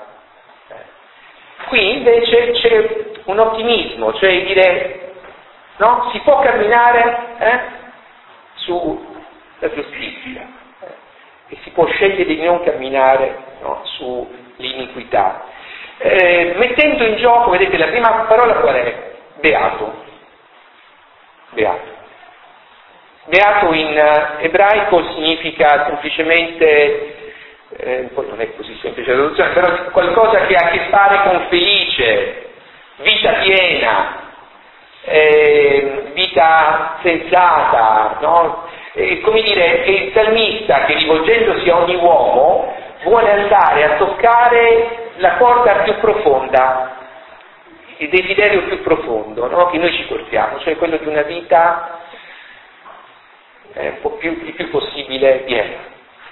Qui invece c'è un ottimismo, cioè dire, no, si può camminare eh, sulla giustizia, eh, e si può scegliere di non camminare, no, sull'iniquità. Eh, mettendo in gioco, vedete, la prima parola qual è? Beato. Beato. Beato in ebraico significa semplicemente, Eh, poi non è così semplice la traduzione, però qualcosa che ha a che fare con felice, vita piena, eh, vita sensata, no? Eh, come dire, è il salmista che rivolgendosi a ogni uomo vuole andare a toccare la corda più profonda, il desiderio più profondo, no? Che noi ci portiamo, cioè quello di una vita eh, un po' più, il più possibile piena.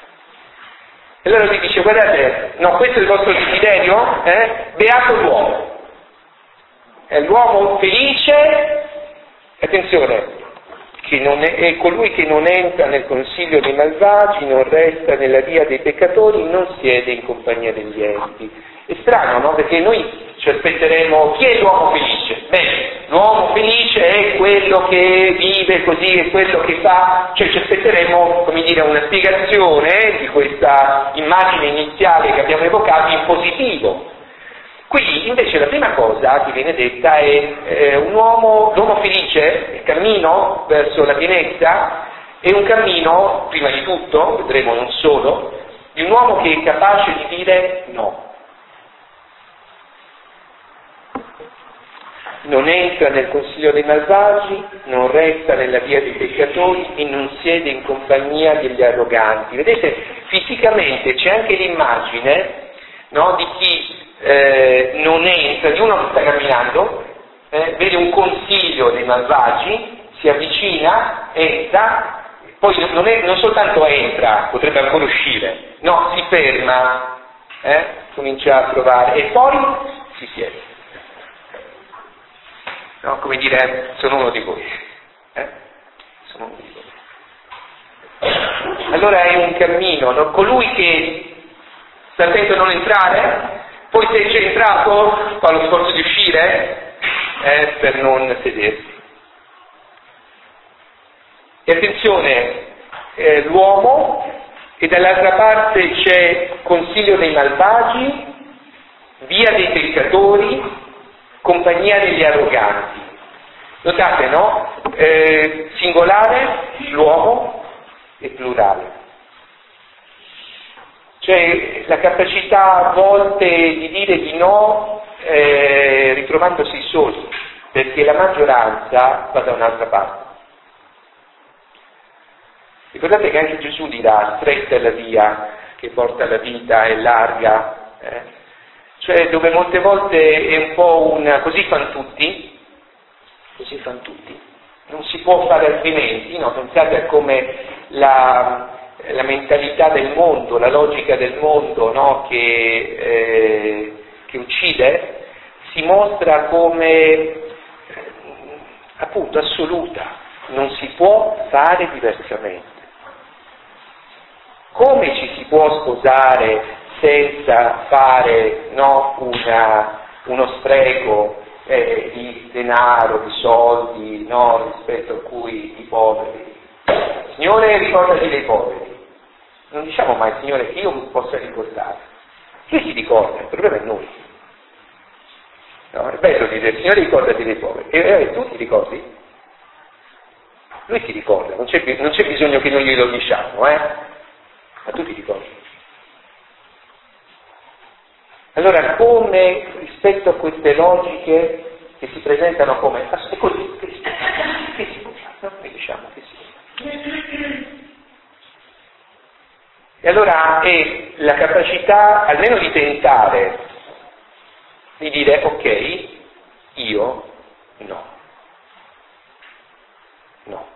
E allora lui dice, guardate, no, questo è il vostro desiderio, eh? Beato l'uomo. È l'uomo felice, attenzione, che non è, è colui che non entra nel consiglio dei malvagi, non resta nella via dei peccatori, non siede in compagnia degli empi. È strano, no? Perché noi ci aspetteremo, chi è l'uomo felice? Beh, l'uomo felice è quello che vive così, è quello che fa, cioè ci aspetteremo, come dire, una spiegazione di questa immagine iniziale che abbiamo evocato in positivo. Qui invece la prima cosa che viene detta è eh, un uomo, l'uomo felice, il cammino verso la pienezza, è un cammino, prima di tutto, vedremo non solo, di un uomo che è capace di dire no. Non entra nel consiglio dei malvagi, non resta nella via dei peccatori e non siede in compagnia degli arroganti. Vedete, fisicamente c'è anche l'immagine, no, di chi eh, non entra, di uno che sta camminando, eh, vede un consiglio dei malvagi, si avvicina, entra, poi non, è, non soltanto entra, potrebbe ancora uscire, no, si ferma, eh, comincia a provare e poi si siede. No, come dire, sono uno di voi, eh? Sono uno di voi. Allora è un cammino, no? Colui che sta attento a non entrare, poi se c'è entrato fa lo sforzo di uscire eh, per non sedersi. E attenzione, eh, l'uomo e dall'altra parte c'è consiglio dei malvagi, via dei peccatori, compagnia degli arroganti. Notate, no? Eh, singolare, l'uomo, e plurale. Cioè la capacità a volte di dire di no eh, ritrovandosi soli, perché la maggioranza va da un'altra parte. Ricordate che anche Gesù dirà: stretta è la via che porta alla vita, è larga, eh? Cioè dove molte volte è un po' un così fan tutti, così fan tutti, non si può fare altrimenti, no? Pensate a come la, la mentalità del mondo, la logica del mondo, no? che, eh, che uccide, si mostra come eh, appunto assoluta, non si può fare diversamente. Come ci si può sposare senza fare no, una, uno spreco eh, di denaro, di soldi, no, rispetto a cui i poveri? Signore, ricordati dei poveri. Non diciamo mai, Signore, che io mi possa ricordare. Lui si ricorda, il problema è noi. No, è bello dire, Signore, ricordati dei poveri. E eh, tu ti ricordi? Lui si ricorda, non c'è, non c'è bisogno che noi glielo diciamo, eh? Ma tu ti ricordi? Allora, come rispetto a queste logiche che si presentano come è così, che si, che si no? Noi diciamo che sì. E allora è la capacità almeno di tentare di dire ok, io no. No.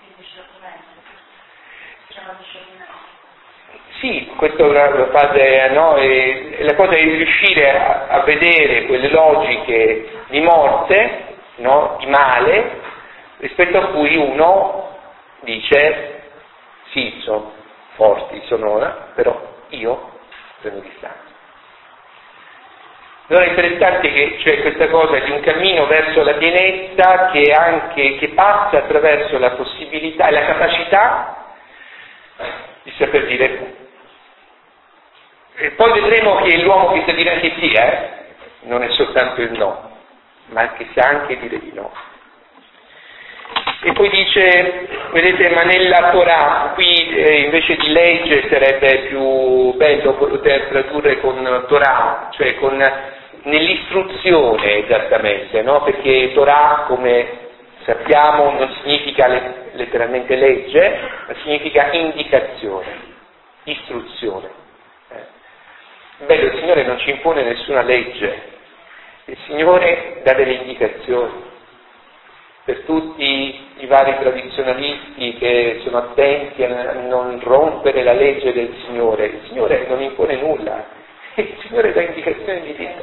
Sì, questa è una fase, no? E la cosa è riuscire a, a vedere quelle logiche di morte, no? Di male, rispetto a cui uno dice sì, sono forti, sono ora, però io prendo distanza. Allora è interessante che c'è questa cosa di un cammino verso la pienezza che anche che passa attraverso la possibilità e la capacità di saper dire. E poi vedremo che l'uomo che sa dire anche sì, eh, non è soltanto il no, ma che sa anche dire di no. E poi dice, vedete, ma nella Torah, qui eh, invece di legge sarebbe più bello poter tradurre con Torah, cioè con nell'istruzione esattamente, no? Perché Torah, come sappiamo, non significa letteralmente legge, ma significa indicazione, istruzione. Eh. Bello, il Signore non ci impone nessuna legge, il Signore dà delle indicazioni. Per tutti i vari tradizionalisti che sono attenti a non rompere la legge del Signore, il Signore non impone nulla, il Signore dà indicazioni di vita.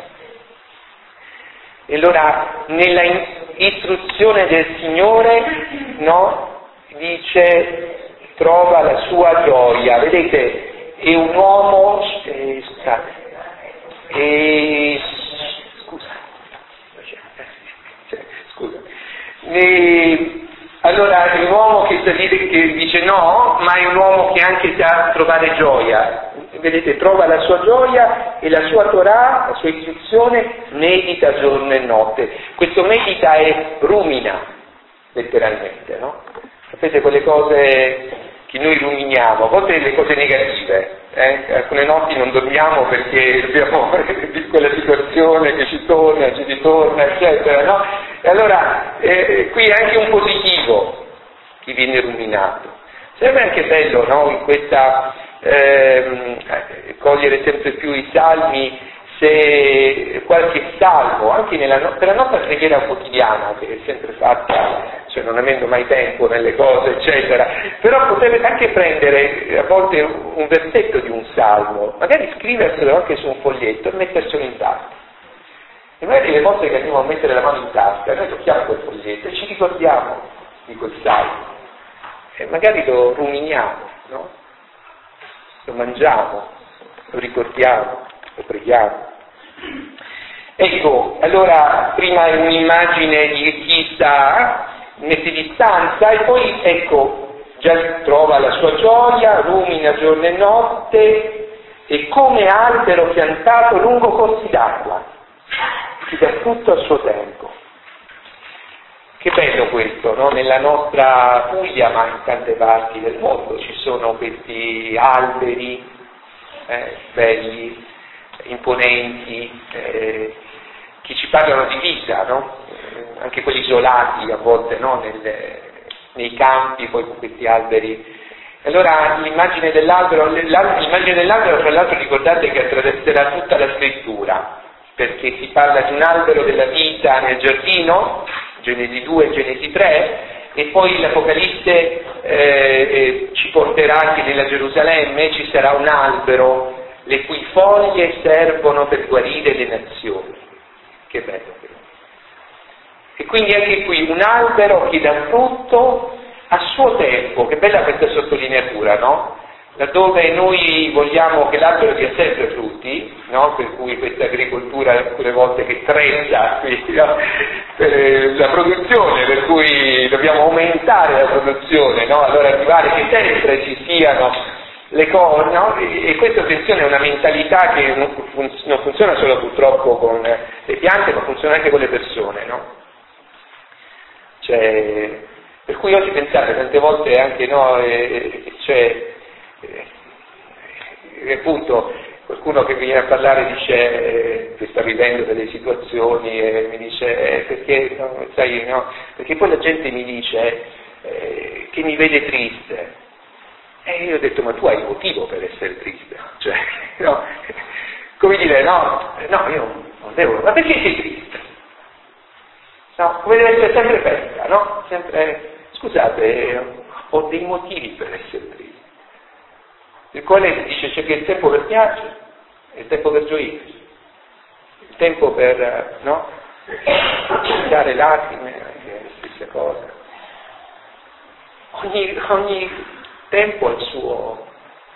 E allora nella istruzione del Signore, no, dice trova la sua gioia. Vedete, è un uomo, eh, scusate, eh, scusa, scusa. E allora è un uomo che, sa dire, che dice no, ma è un uomo che anche sa trovare gioia. Vedete, trova la sua gioia e la sua Torah, la sua istruzione, medita giorno e notte. Questo medita è rumina, letteralmente, no? Sapete quelle cose che noi ruminiamo, a volte le cose negative, eh? Alcune notti non dormiamo perché abbiamo quella situazione che ci torna, ci ritorna, eccetera, no? E allora eh, qui è anche un positivo che viene ruminato. Sarebbe anche bello, no? In questa ehm, cogliere sempre più i salmi, se qualche salmo, anche nella, per la nostra preghiera quotidiana, che è sempre fatta, cioè non avendo mai tempo nelle cose, eccetera, però potete anche prendere a volte un versetto di un salmo, magari scriverselo anche su un foglietto e metterselo in tasca. E magari le volte che andiamo a mettere la mano in tasca, noi tocchiamo quel foglietto e ci ricordiamo di quel salmo. E magari lo ruminiamo, no? Lo mangiamo, lo ricordiamo, lo preghiamo. Ecco, allora prima è un'immagine di chi sta, mette distanza e poi ecco già trova la sua gioia, rumina giorno e notte, e come albero piantato lungo corsi d'acqua, che dà tutto al suo tempo. Che bello questo, no? Nella nostra Puglia, ma in tante parti del mondo, ci sono questi alberi eh, belli, imponenti, eh, che ci parlano di vita, no? Eh, anche quelli isolati a volte, no? Nel, nei campi, poi con questi alberi. Allora l'immagine dell'albero, l'immagine dell'albero tra l'altro ricordate che attraverserà tutta la scrittura, perché si parla di un albero della vita nel giardino, Genesi due e Genesi tre, e poi l'Apocalisse eh, eh, ci porterà che nella Gerusalemme ci sarà un albero le cui foglie servono per guarire le nazioni. Che bello. E quindi anche qui un albero che dà frutto a suo tempo. Che bella questa sottolineatura, no? Laddove noi vogliamo che l'albero dia sempre frutti, no? Per cui questa agricoltura alcune volte che trezza no? Per la produzione, per cui dobbiamo aumentare la produzione, no? Allora arrivare che sempre ci siano le cose, no? E questa attenzione è una mentalità che non, fun- non funziona solo purtroppo con le piante, ma funziona anche con le persone, no? Cioè, per cui oggi pensate, tante volte anche no, eh, cioè, eh, appunto qualcuno che viene a parlare dice eh, che sta vivendo delle situazioni e mi dice eh, perché no, sai, no, perché poi la gente mi dice eh, che mi vede triste e io ho detto ma tu hai motivo per essere triste, cioè no, come dire no, no io non devo, ma perché sei triste? No, come deve essere sempre festa, no? Sempre, scusate, ho dei motivi per essere triste. Il quale dice c'è che il tempo per piangere, il tempo per gioire, il tempo per, no? Dare lacrime, è la stessa cosa. Ogni, ogni tempo ha il suo.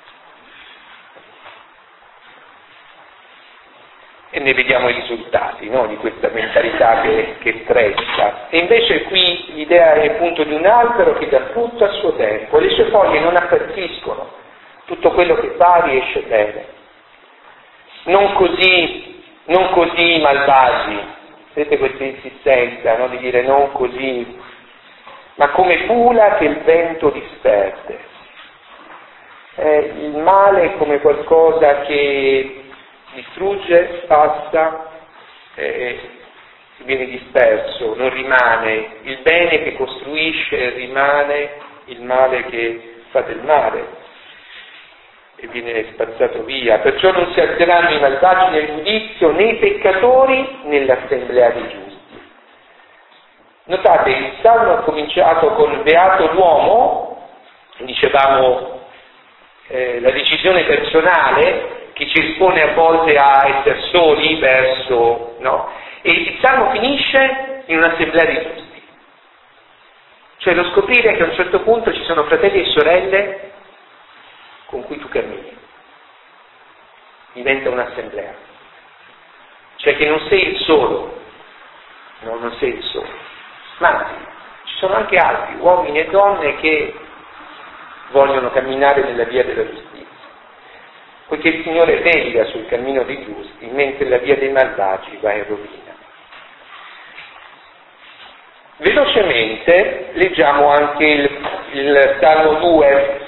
E ne vediamo i risultati, no? Di questa mentalità che, che stressa. E invece qui l'idea è appunto di un albero che dà frutto a suo tempo, le sue foglie non appazziscono, tutto quello che fa riesce bene. Non così, non così i malvagi, vedete questa insistenza, no? Di dire non così, ma come fula che il vento disperde. Eh, il male è come qualcosa che distrugge, passa, eh, viene disperso, non rimane. Il bene che costruisce rimane, il male che fa del male e viene spazzato via. Perciò non si alzeranno i malvagi nel giudizio, né i peccatori nell'assemblea dei giusti. Notate, il Salmo ha cominciato con beato l'uomo, dicevamo eh, la decisione personale, che ci espone a volte a essere soli verso, no? E il Salmo finisce in un'assemblea di giusti. Cioè lo scoprire che a un certo punto ci sono fratelli e sorelle con cui tu cammini. Diventa un'assemblea. Cioè che non sei il solo, no, non sei il solo. Ma anzi, ci sono anche altri, uomini e donne, che vogliono camminare nella via della giustizia. Poiché il Signore veglia sul cammino dei giusti, mentre la via dei malvagi va in rovina. Velocemente leggiamo anche il, il Salmo due.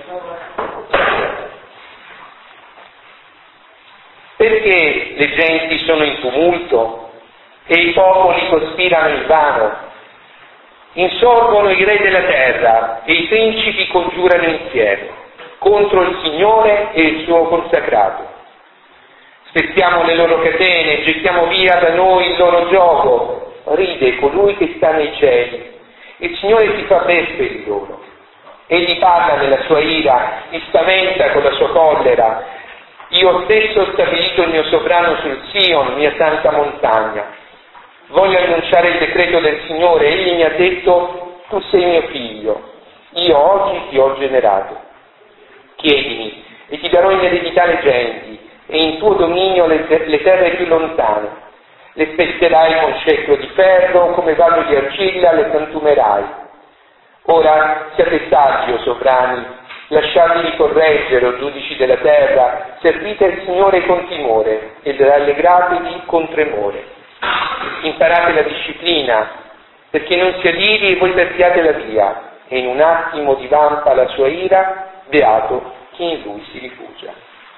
Perché le genti sono in tumulto e i popoli cospirano invano? Insorgono i re della terra e i principi congiurano insieme contro il Signore e il suo consacrato. Spezziamo le loro catene, gettiamo via da noi il loro gioco. Ride colui che sta nei cieli. Il Signore si fa vespe di loro. Egli parla nella sua ira, si spaventa con la sua collera. Io ho stesso stabilito il mio sovrano sul Sion, mia santa montagna. Voglio annunciare il decreto del Signore. Egli mi ha detto, tu sei mio figlio. Io oggi ti ho generato. Chiedimi, e ti darò in eredità le genti, e in tuo dominio le, le terre più lontane. Le spezzerai con scettro di ferro, come vaso di argilla le frantumerai. Ora siate saggi, o sovrani, lasciatevi correggere, o giudici della terra, servite il Signore con timore ed rallegratevi con tremore. Imparate la disciplina, perché non si adiri e voi perdiate la via, e in un attimo divampa la sua ira, beato chi in lui si rifugia.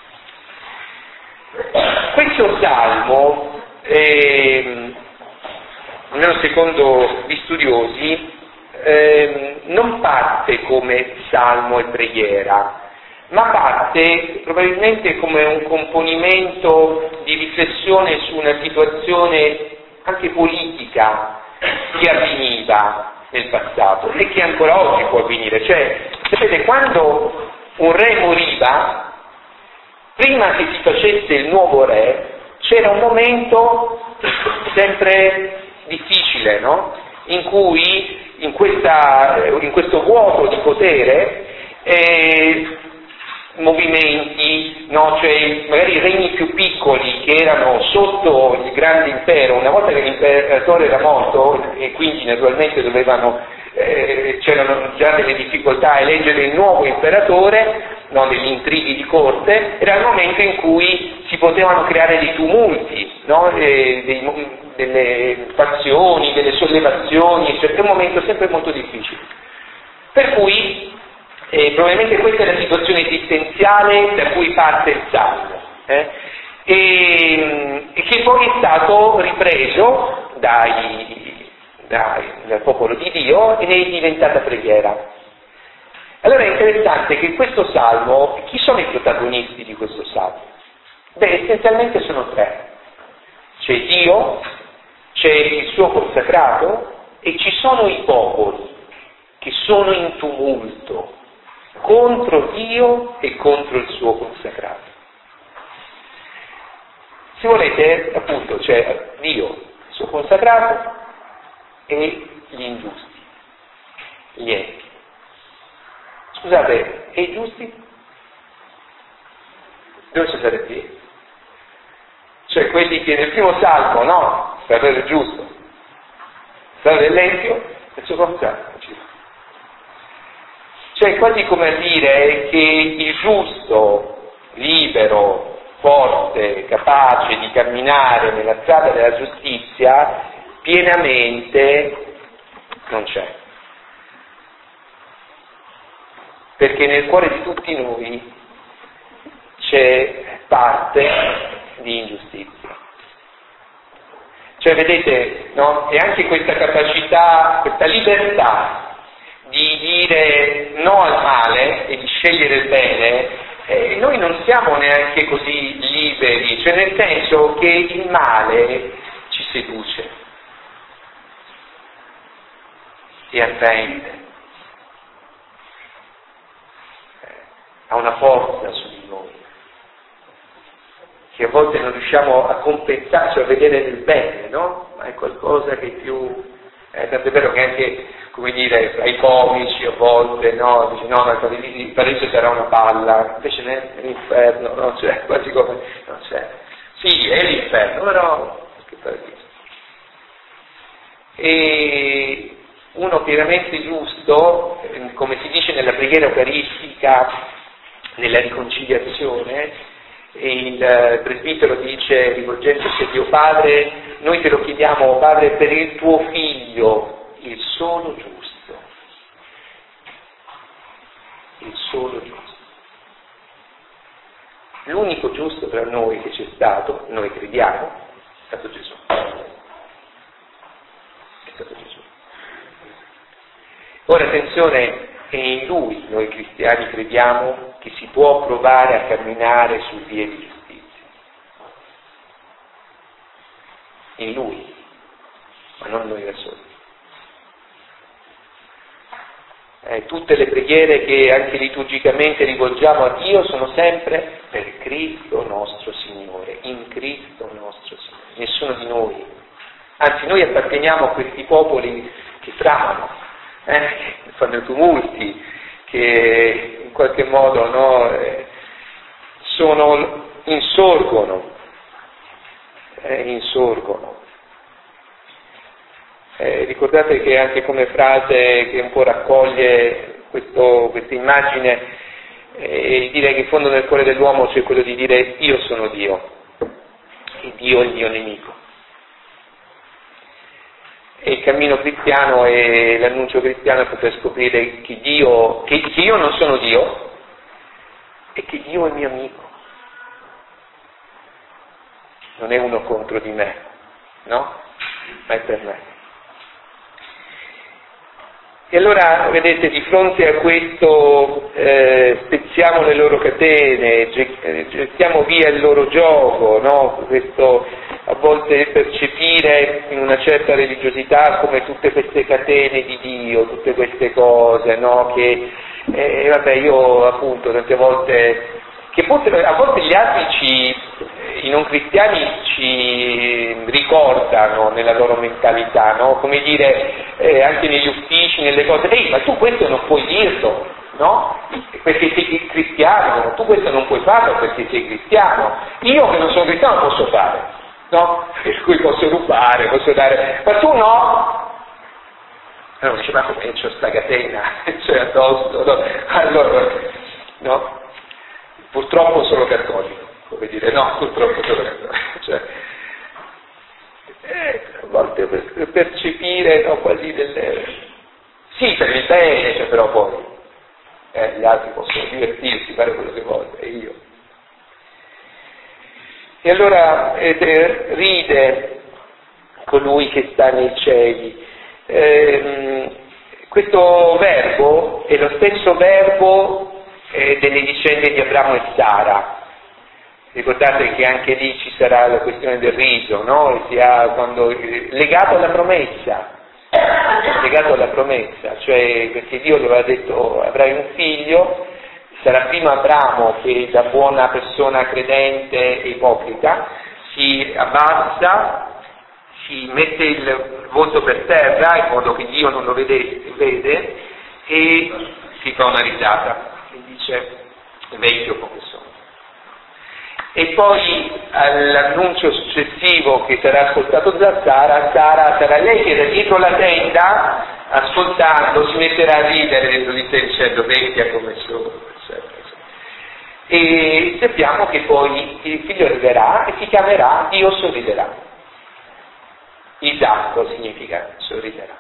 Questo salmo, eh, almeno secondo gli studiosi, eh, non parte come salmo e preghiera, ma parte probabilmente come un componimento di riflessione su una situazione anche politica che avveniva nel passato e che ancora oggi può avvenire. Cioè, sapete, quando un re moriva, prima che si facesse il nuovo re, c'era un momento sempre difficile, no? In cui in, questa, in questo vuoto di potere eh, movimenti, no? Cioè magari regni più piccoli che erano sotto il grande impero, una volta che l'imperatore era morto e quindi naturalmente dovevano, eh, c'erano già delle difficoltà a eleggere il nuovo imperatore, no? Degli intrighi di corte, era il momento in cui si potevano creare dei tumulti, no? eh, dei, delle fazioni, delle sollevazioni, cioè è un momento sempre molto difficile. Per cui Eh, probabilmente questa è la situazione esistenziale da cui parte il Salmo, eh? e, e che poi è stato ripreso dai, dai, dal popolo di Dio ed è diventata preghiera. Allora è interessante che questo Salmo, chi sono i protagonisti di questo Salmo? Beh, essenzialmente sono tre. C'è Dio, c'è il suo consacrato e ci sono i popoli che sono in tumulto contro Dio e contro il suo consacrato. Se volete, appunto, c'è Dio, il suo consacrato e gli ingiusti, gli enti. Scusate, e i giusti? Dove ci sarebbe? Cioè quelli che nel primo salmo, no, strada del giusto, strada dell'empio e il suo consacrato. Cioè quasi come a dire che il giusto, libero, forte, capace di camminare nella strada della giustizia, pienamente non c'è. Perché nel cuore di tutti noi c'è parte di ingiustizia. Cioè vedete, no? E anche questa capacità, questa libertà di dire no al male e di scegliere il bene, eh, noi non siamo neanche così liberi, cioè nel senso che il male ci seduce e attraente, eh, ha una forza su di noi che a volte non riusciamo a compensare, cioè a vedere nel bene, no? Ma è qualcosa che più... Eh, tanto è vero che anche, come dire, ai comici a volte, no, dici no, ma il paradiso sarà una palla, invece nell'inferno, no, cioè, quasi come, no, cioè, sì, è l'inferno, però, che paradiso. E uno pienamente giusto, come si dice nella preghiera eucaristica, nella riconciliazione, il presbitero dice, rivolgendosi a Dio Padre, noi te lo chiediamo, Padre, per il tuo Figlio, il solo giusto. Il solo giusto. L'unico giusto tra noi che c'è stato, noi crediamo, è stato Gesù. È stato Gesù. Ora attenzione, è in Lui noi cristiani crediamo che si può provare a camminare su vie di giustizia. In Lui, ma non noi da soli. Eh, tutte le preghiere che anche liturgicamente rivolgiamo a Dio sono sempre per Cristo nostro Signore, in Cristo nostro Signore, nessuno di noi. Anzi, noi apparteniamo a questi popoli che tramano, eh, che fanno i tumulti, che in qualche modo no, eh, sono, insorgono, eh, insorgono. Eh, ricordate che anche come frase che un po' raccoglie questo, questa immagine, eh, direi che in fondo nel cuore dell'uomo c'è quello di dire io sono Dio, e Dio è il mio nemico. E il cammino cristiano e l'annuncio cristiano è poter scoprire che Dio, che, che io non sono Dio e che Dio è mio amico. Non è uno contro di me, no? Ma è per me. E allora, vedete, di fronte a questo eh, spezziamo le loro catene, gettiamo via il loro gioco, no? Questo a volte percepire in una certa religiosità come tutte queste catene di Dio, tutte queste cose, no? Che, eh, vabbè, io appunto tante volte, che a volte gli altri ci, i non cristiani ci ricordano nella loro mentalità, no? Come dire, eh, anche negli uffici, nelle cose, ehi, ma tu questo non puoi dirlo, no? Perché sei cristiano, tu questo non puoi farlo perché sei cristiano, io che non sono cristiano posso fare, no? Per cui posso rubare, posso dare, ma tu no? Allora dice, ma come c'ho sta catena, cioè addosso, no? Allora, no? Purtroppo sono cattolico, come dire, no, purtroppo sono cattolico, cioè, eh, a volte per percepire, no, quasi delle... Sì, per il bene, cioè, però poi eh, gli altri possono divertirsi, fare quello che vogliono, e io. E allora eh, ride colui che sta nei cieli. Eh, questo verbo è lo stesso verbo eh, delle vicende di Abramo e Sara. Ricordate che anche lì ci sarà la questione del riso, no? E si ha quando, legato alla promessa, legato alla promessa, cioè perché Dio gli aveva detto avrai un figlio, sarà prima Abramo che da buona persona credente e ipocrita si abbassa, si mette il volto per terra in modo che Dio non lo vede, vede e si fa una risata e dice vecchio come sono. E poi all'annuncio successivo che sarà ascoltato da Sara, Sara sarà lei che da dietro la tenda, ascoltando, si metterà a ridere dentro di sé dicendo vecchia come sono, eccetera, eccetera. E sappiamo che poi il figlio arriverà e si chiamerà Dio sorriderà. Isacco significa sorriderà.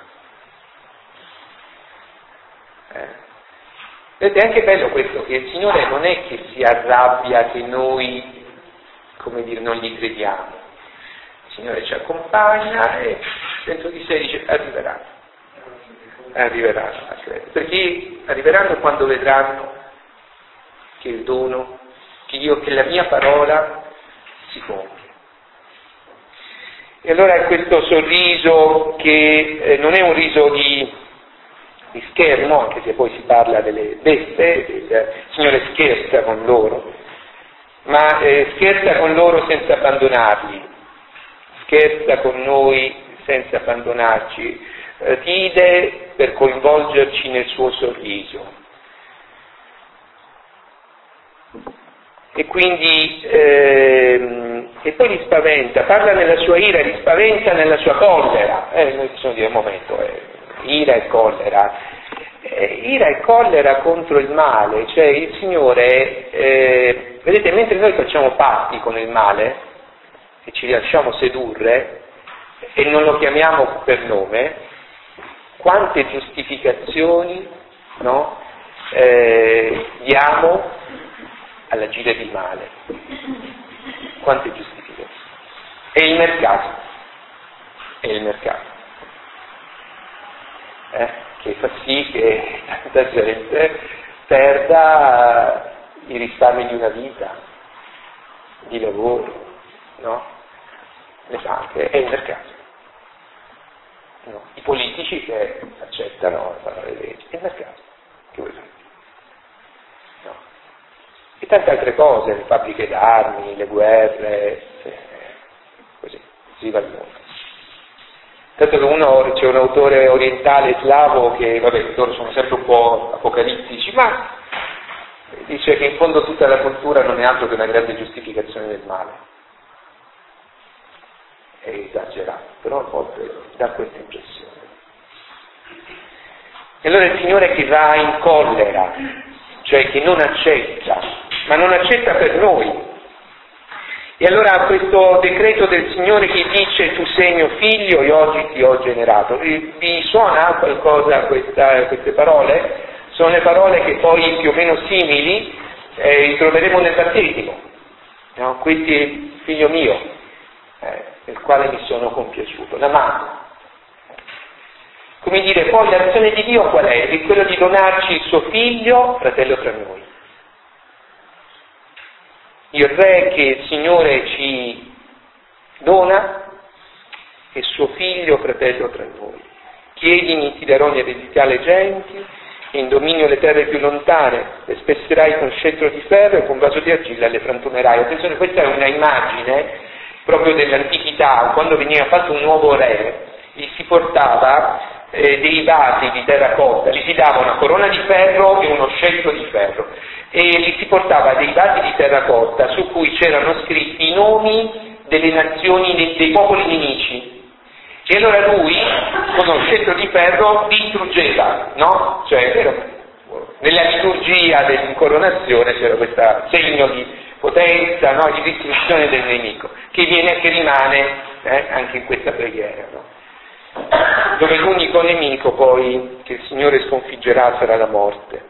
Eh. Ed è anche bello questo, che il Signore non è che si arrabbia che noi, come dire, non gli crediamo. Il Signore ci accompagna e dentro di sé dice arriveranno, arriveranno a credere. Perché arriveranno quando vedranno che il dono, che io, che la mia parola si compie. E allora è questo sorriso che eh, non è un riso di, di schermo, anche se poi si parla delle beste, il Signore scherza con loro, ma eh, scherza con loro senza abbandonarli, scherza con noi senza abbandonarci, eh, ride per coinvolgerci nel suo sorriso. E quindi ehm, e poi li spaventa, parla nella sua ira, li spaventa nella sua collera. Eh, noi possiamo dire un momento, eh, ira e collera. Eh, ira e collera contro il male, cioè il Signore, eh, vedete, mentre noi facciamo patti con il male e ci lasciamo sedurre e non lo chiamiamo per nome, quante giustificazioni, no, eh, diamo all'agire di male, quante giustificazioni. E il mercato, è il mercato, eh, che fa sì che tanta gente perda i risparmi di una vita, di lavoro, no? Le banche, è il mercato. No? I politici che accettano le leggi, è il mercato, che vuoi fare? No. E tante altre cose, le fabbriche d'armi, le guerre, eh, così, si va al mondo. Tanto che uno, c'è un autore orientale slavo che, vabbè, loro sono sempre un po' apocalittici, ma dice che in fondo tutta la cultura non è altro che una grande giustificazione del male. È esagerato, però a volte dà questa impressione. E allora il Signore che va in collera, cioè che non accetta, ma non accetta per noi. E allora questo decreto del Signore che dice tu sei mio figlio e oggi ti ho generato, vi suona qualcosa questa, queste parole? Sono le parole che poi più o meno simili eh, ritroveremo nel battesimo, no? Questi figlio mio, eh, nel quale mi sono compiaciuto, l'amato. Come dire, poi l'azione di Dio qual è? È quello di donarci il suo figlio, fratello tra noi. Il Re che il Signore ci dona è suo figlio, fratello tra noi. Chiedimi, ti darò in eredità le genti, e in dominio le terre più lontane, le spesserai con scettro di ferro e con vaso di argilla le frantumerai. Attenzione, questa è una immagine proprio dell'antichità, quando veniva fatto un nuovo re, gli si portava eh, dei vasi di terracotta, gli si dava una corona di ferro e uno scettro di ferro, e gli si portava dei vasi di terracotta su cui c'erano scritti i nomi delle nazioni, dei, dei popoli nemici. E allora lui, con uno scettro di ferro, distruggeva, no? Cioè, era, nella liturgia dell'incoronazione c'era questo segno di potenza, no? Di distruzione del nemico, che viene, che rimane eh, anche in questa preghiera, no? Dove l'unico nemico poi che il Signore sconfiggerà sarà la morte.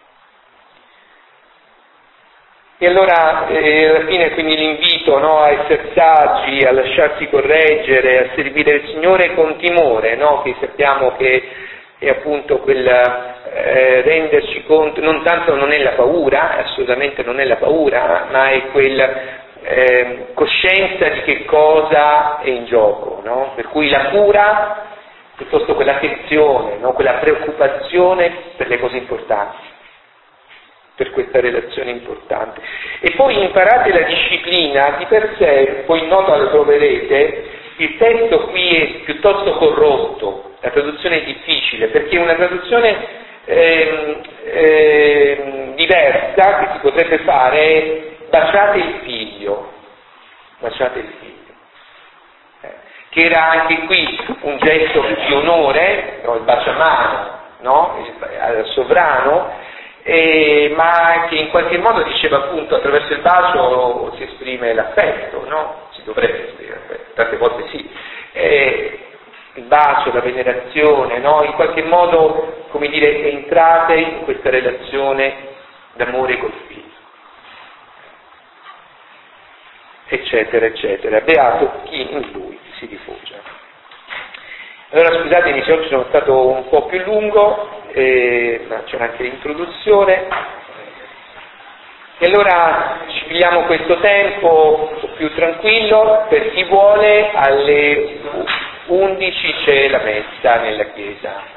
E allora eh, alla fine quindi l'invito, no, a essere saggi, a lasciarsi correggere, a servire il Signore con timore, no, che sappiamo che è appunto quel eh, renderci conto, non tanto non è la paura, assolutamente non è la paura, ma è quel eh, coscienza di che cosa è in gioco, no? Per cui la cura piuttosto quell'attenzione, no? Quella preoccupazione per le cose importanti, per questa relazione importante. E poi imparate la disciplina, di per sé, poi in nota lo troverete, il testo qui è piuttosto corrotto, la traduzione è difficile, perché è una traduzione eh, eh, diversa che si potrebbe fare è baciate il figlio, baciate il figlio, eh, che era anche qui un gesto di onore, no? Il baciamano, no? Il, al sovrano, Eh, ma che in qualche modo diceva appunto attraverso il bacio si esprime l'affetto, no? Si dovrebbe esprimere l'affetto, tante volte sì. Eh, il bacio, la venerazione, no? In qualche modo, come dire, entrate in questa relazione d'amore col figlio, eccetera, eccetera. Beato chi in lui si rifugia. Allora scusatemi se oggi sono stato un po' più lungo, eh, ma c'era anche l'introduzione. E allora ci pigliamo questo tempo un po' più tranquillo, per chi vuole alle undici c'è la messa nella chiesa.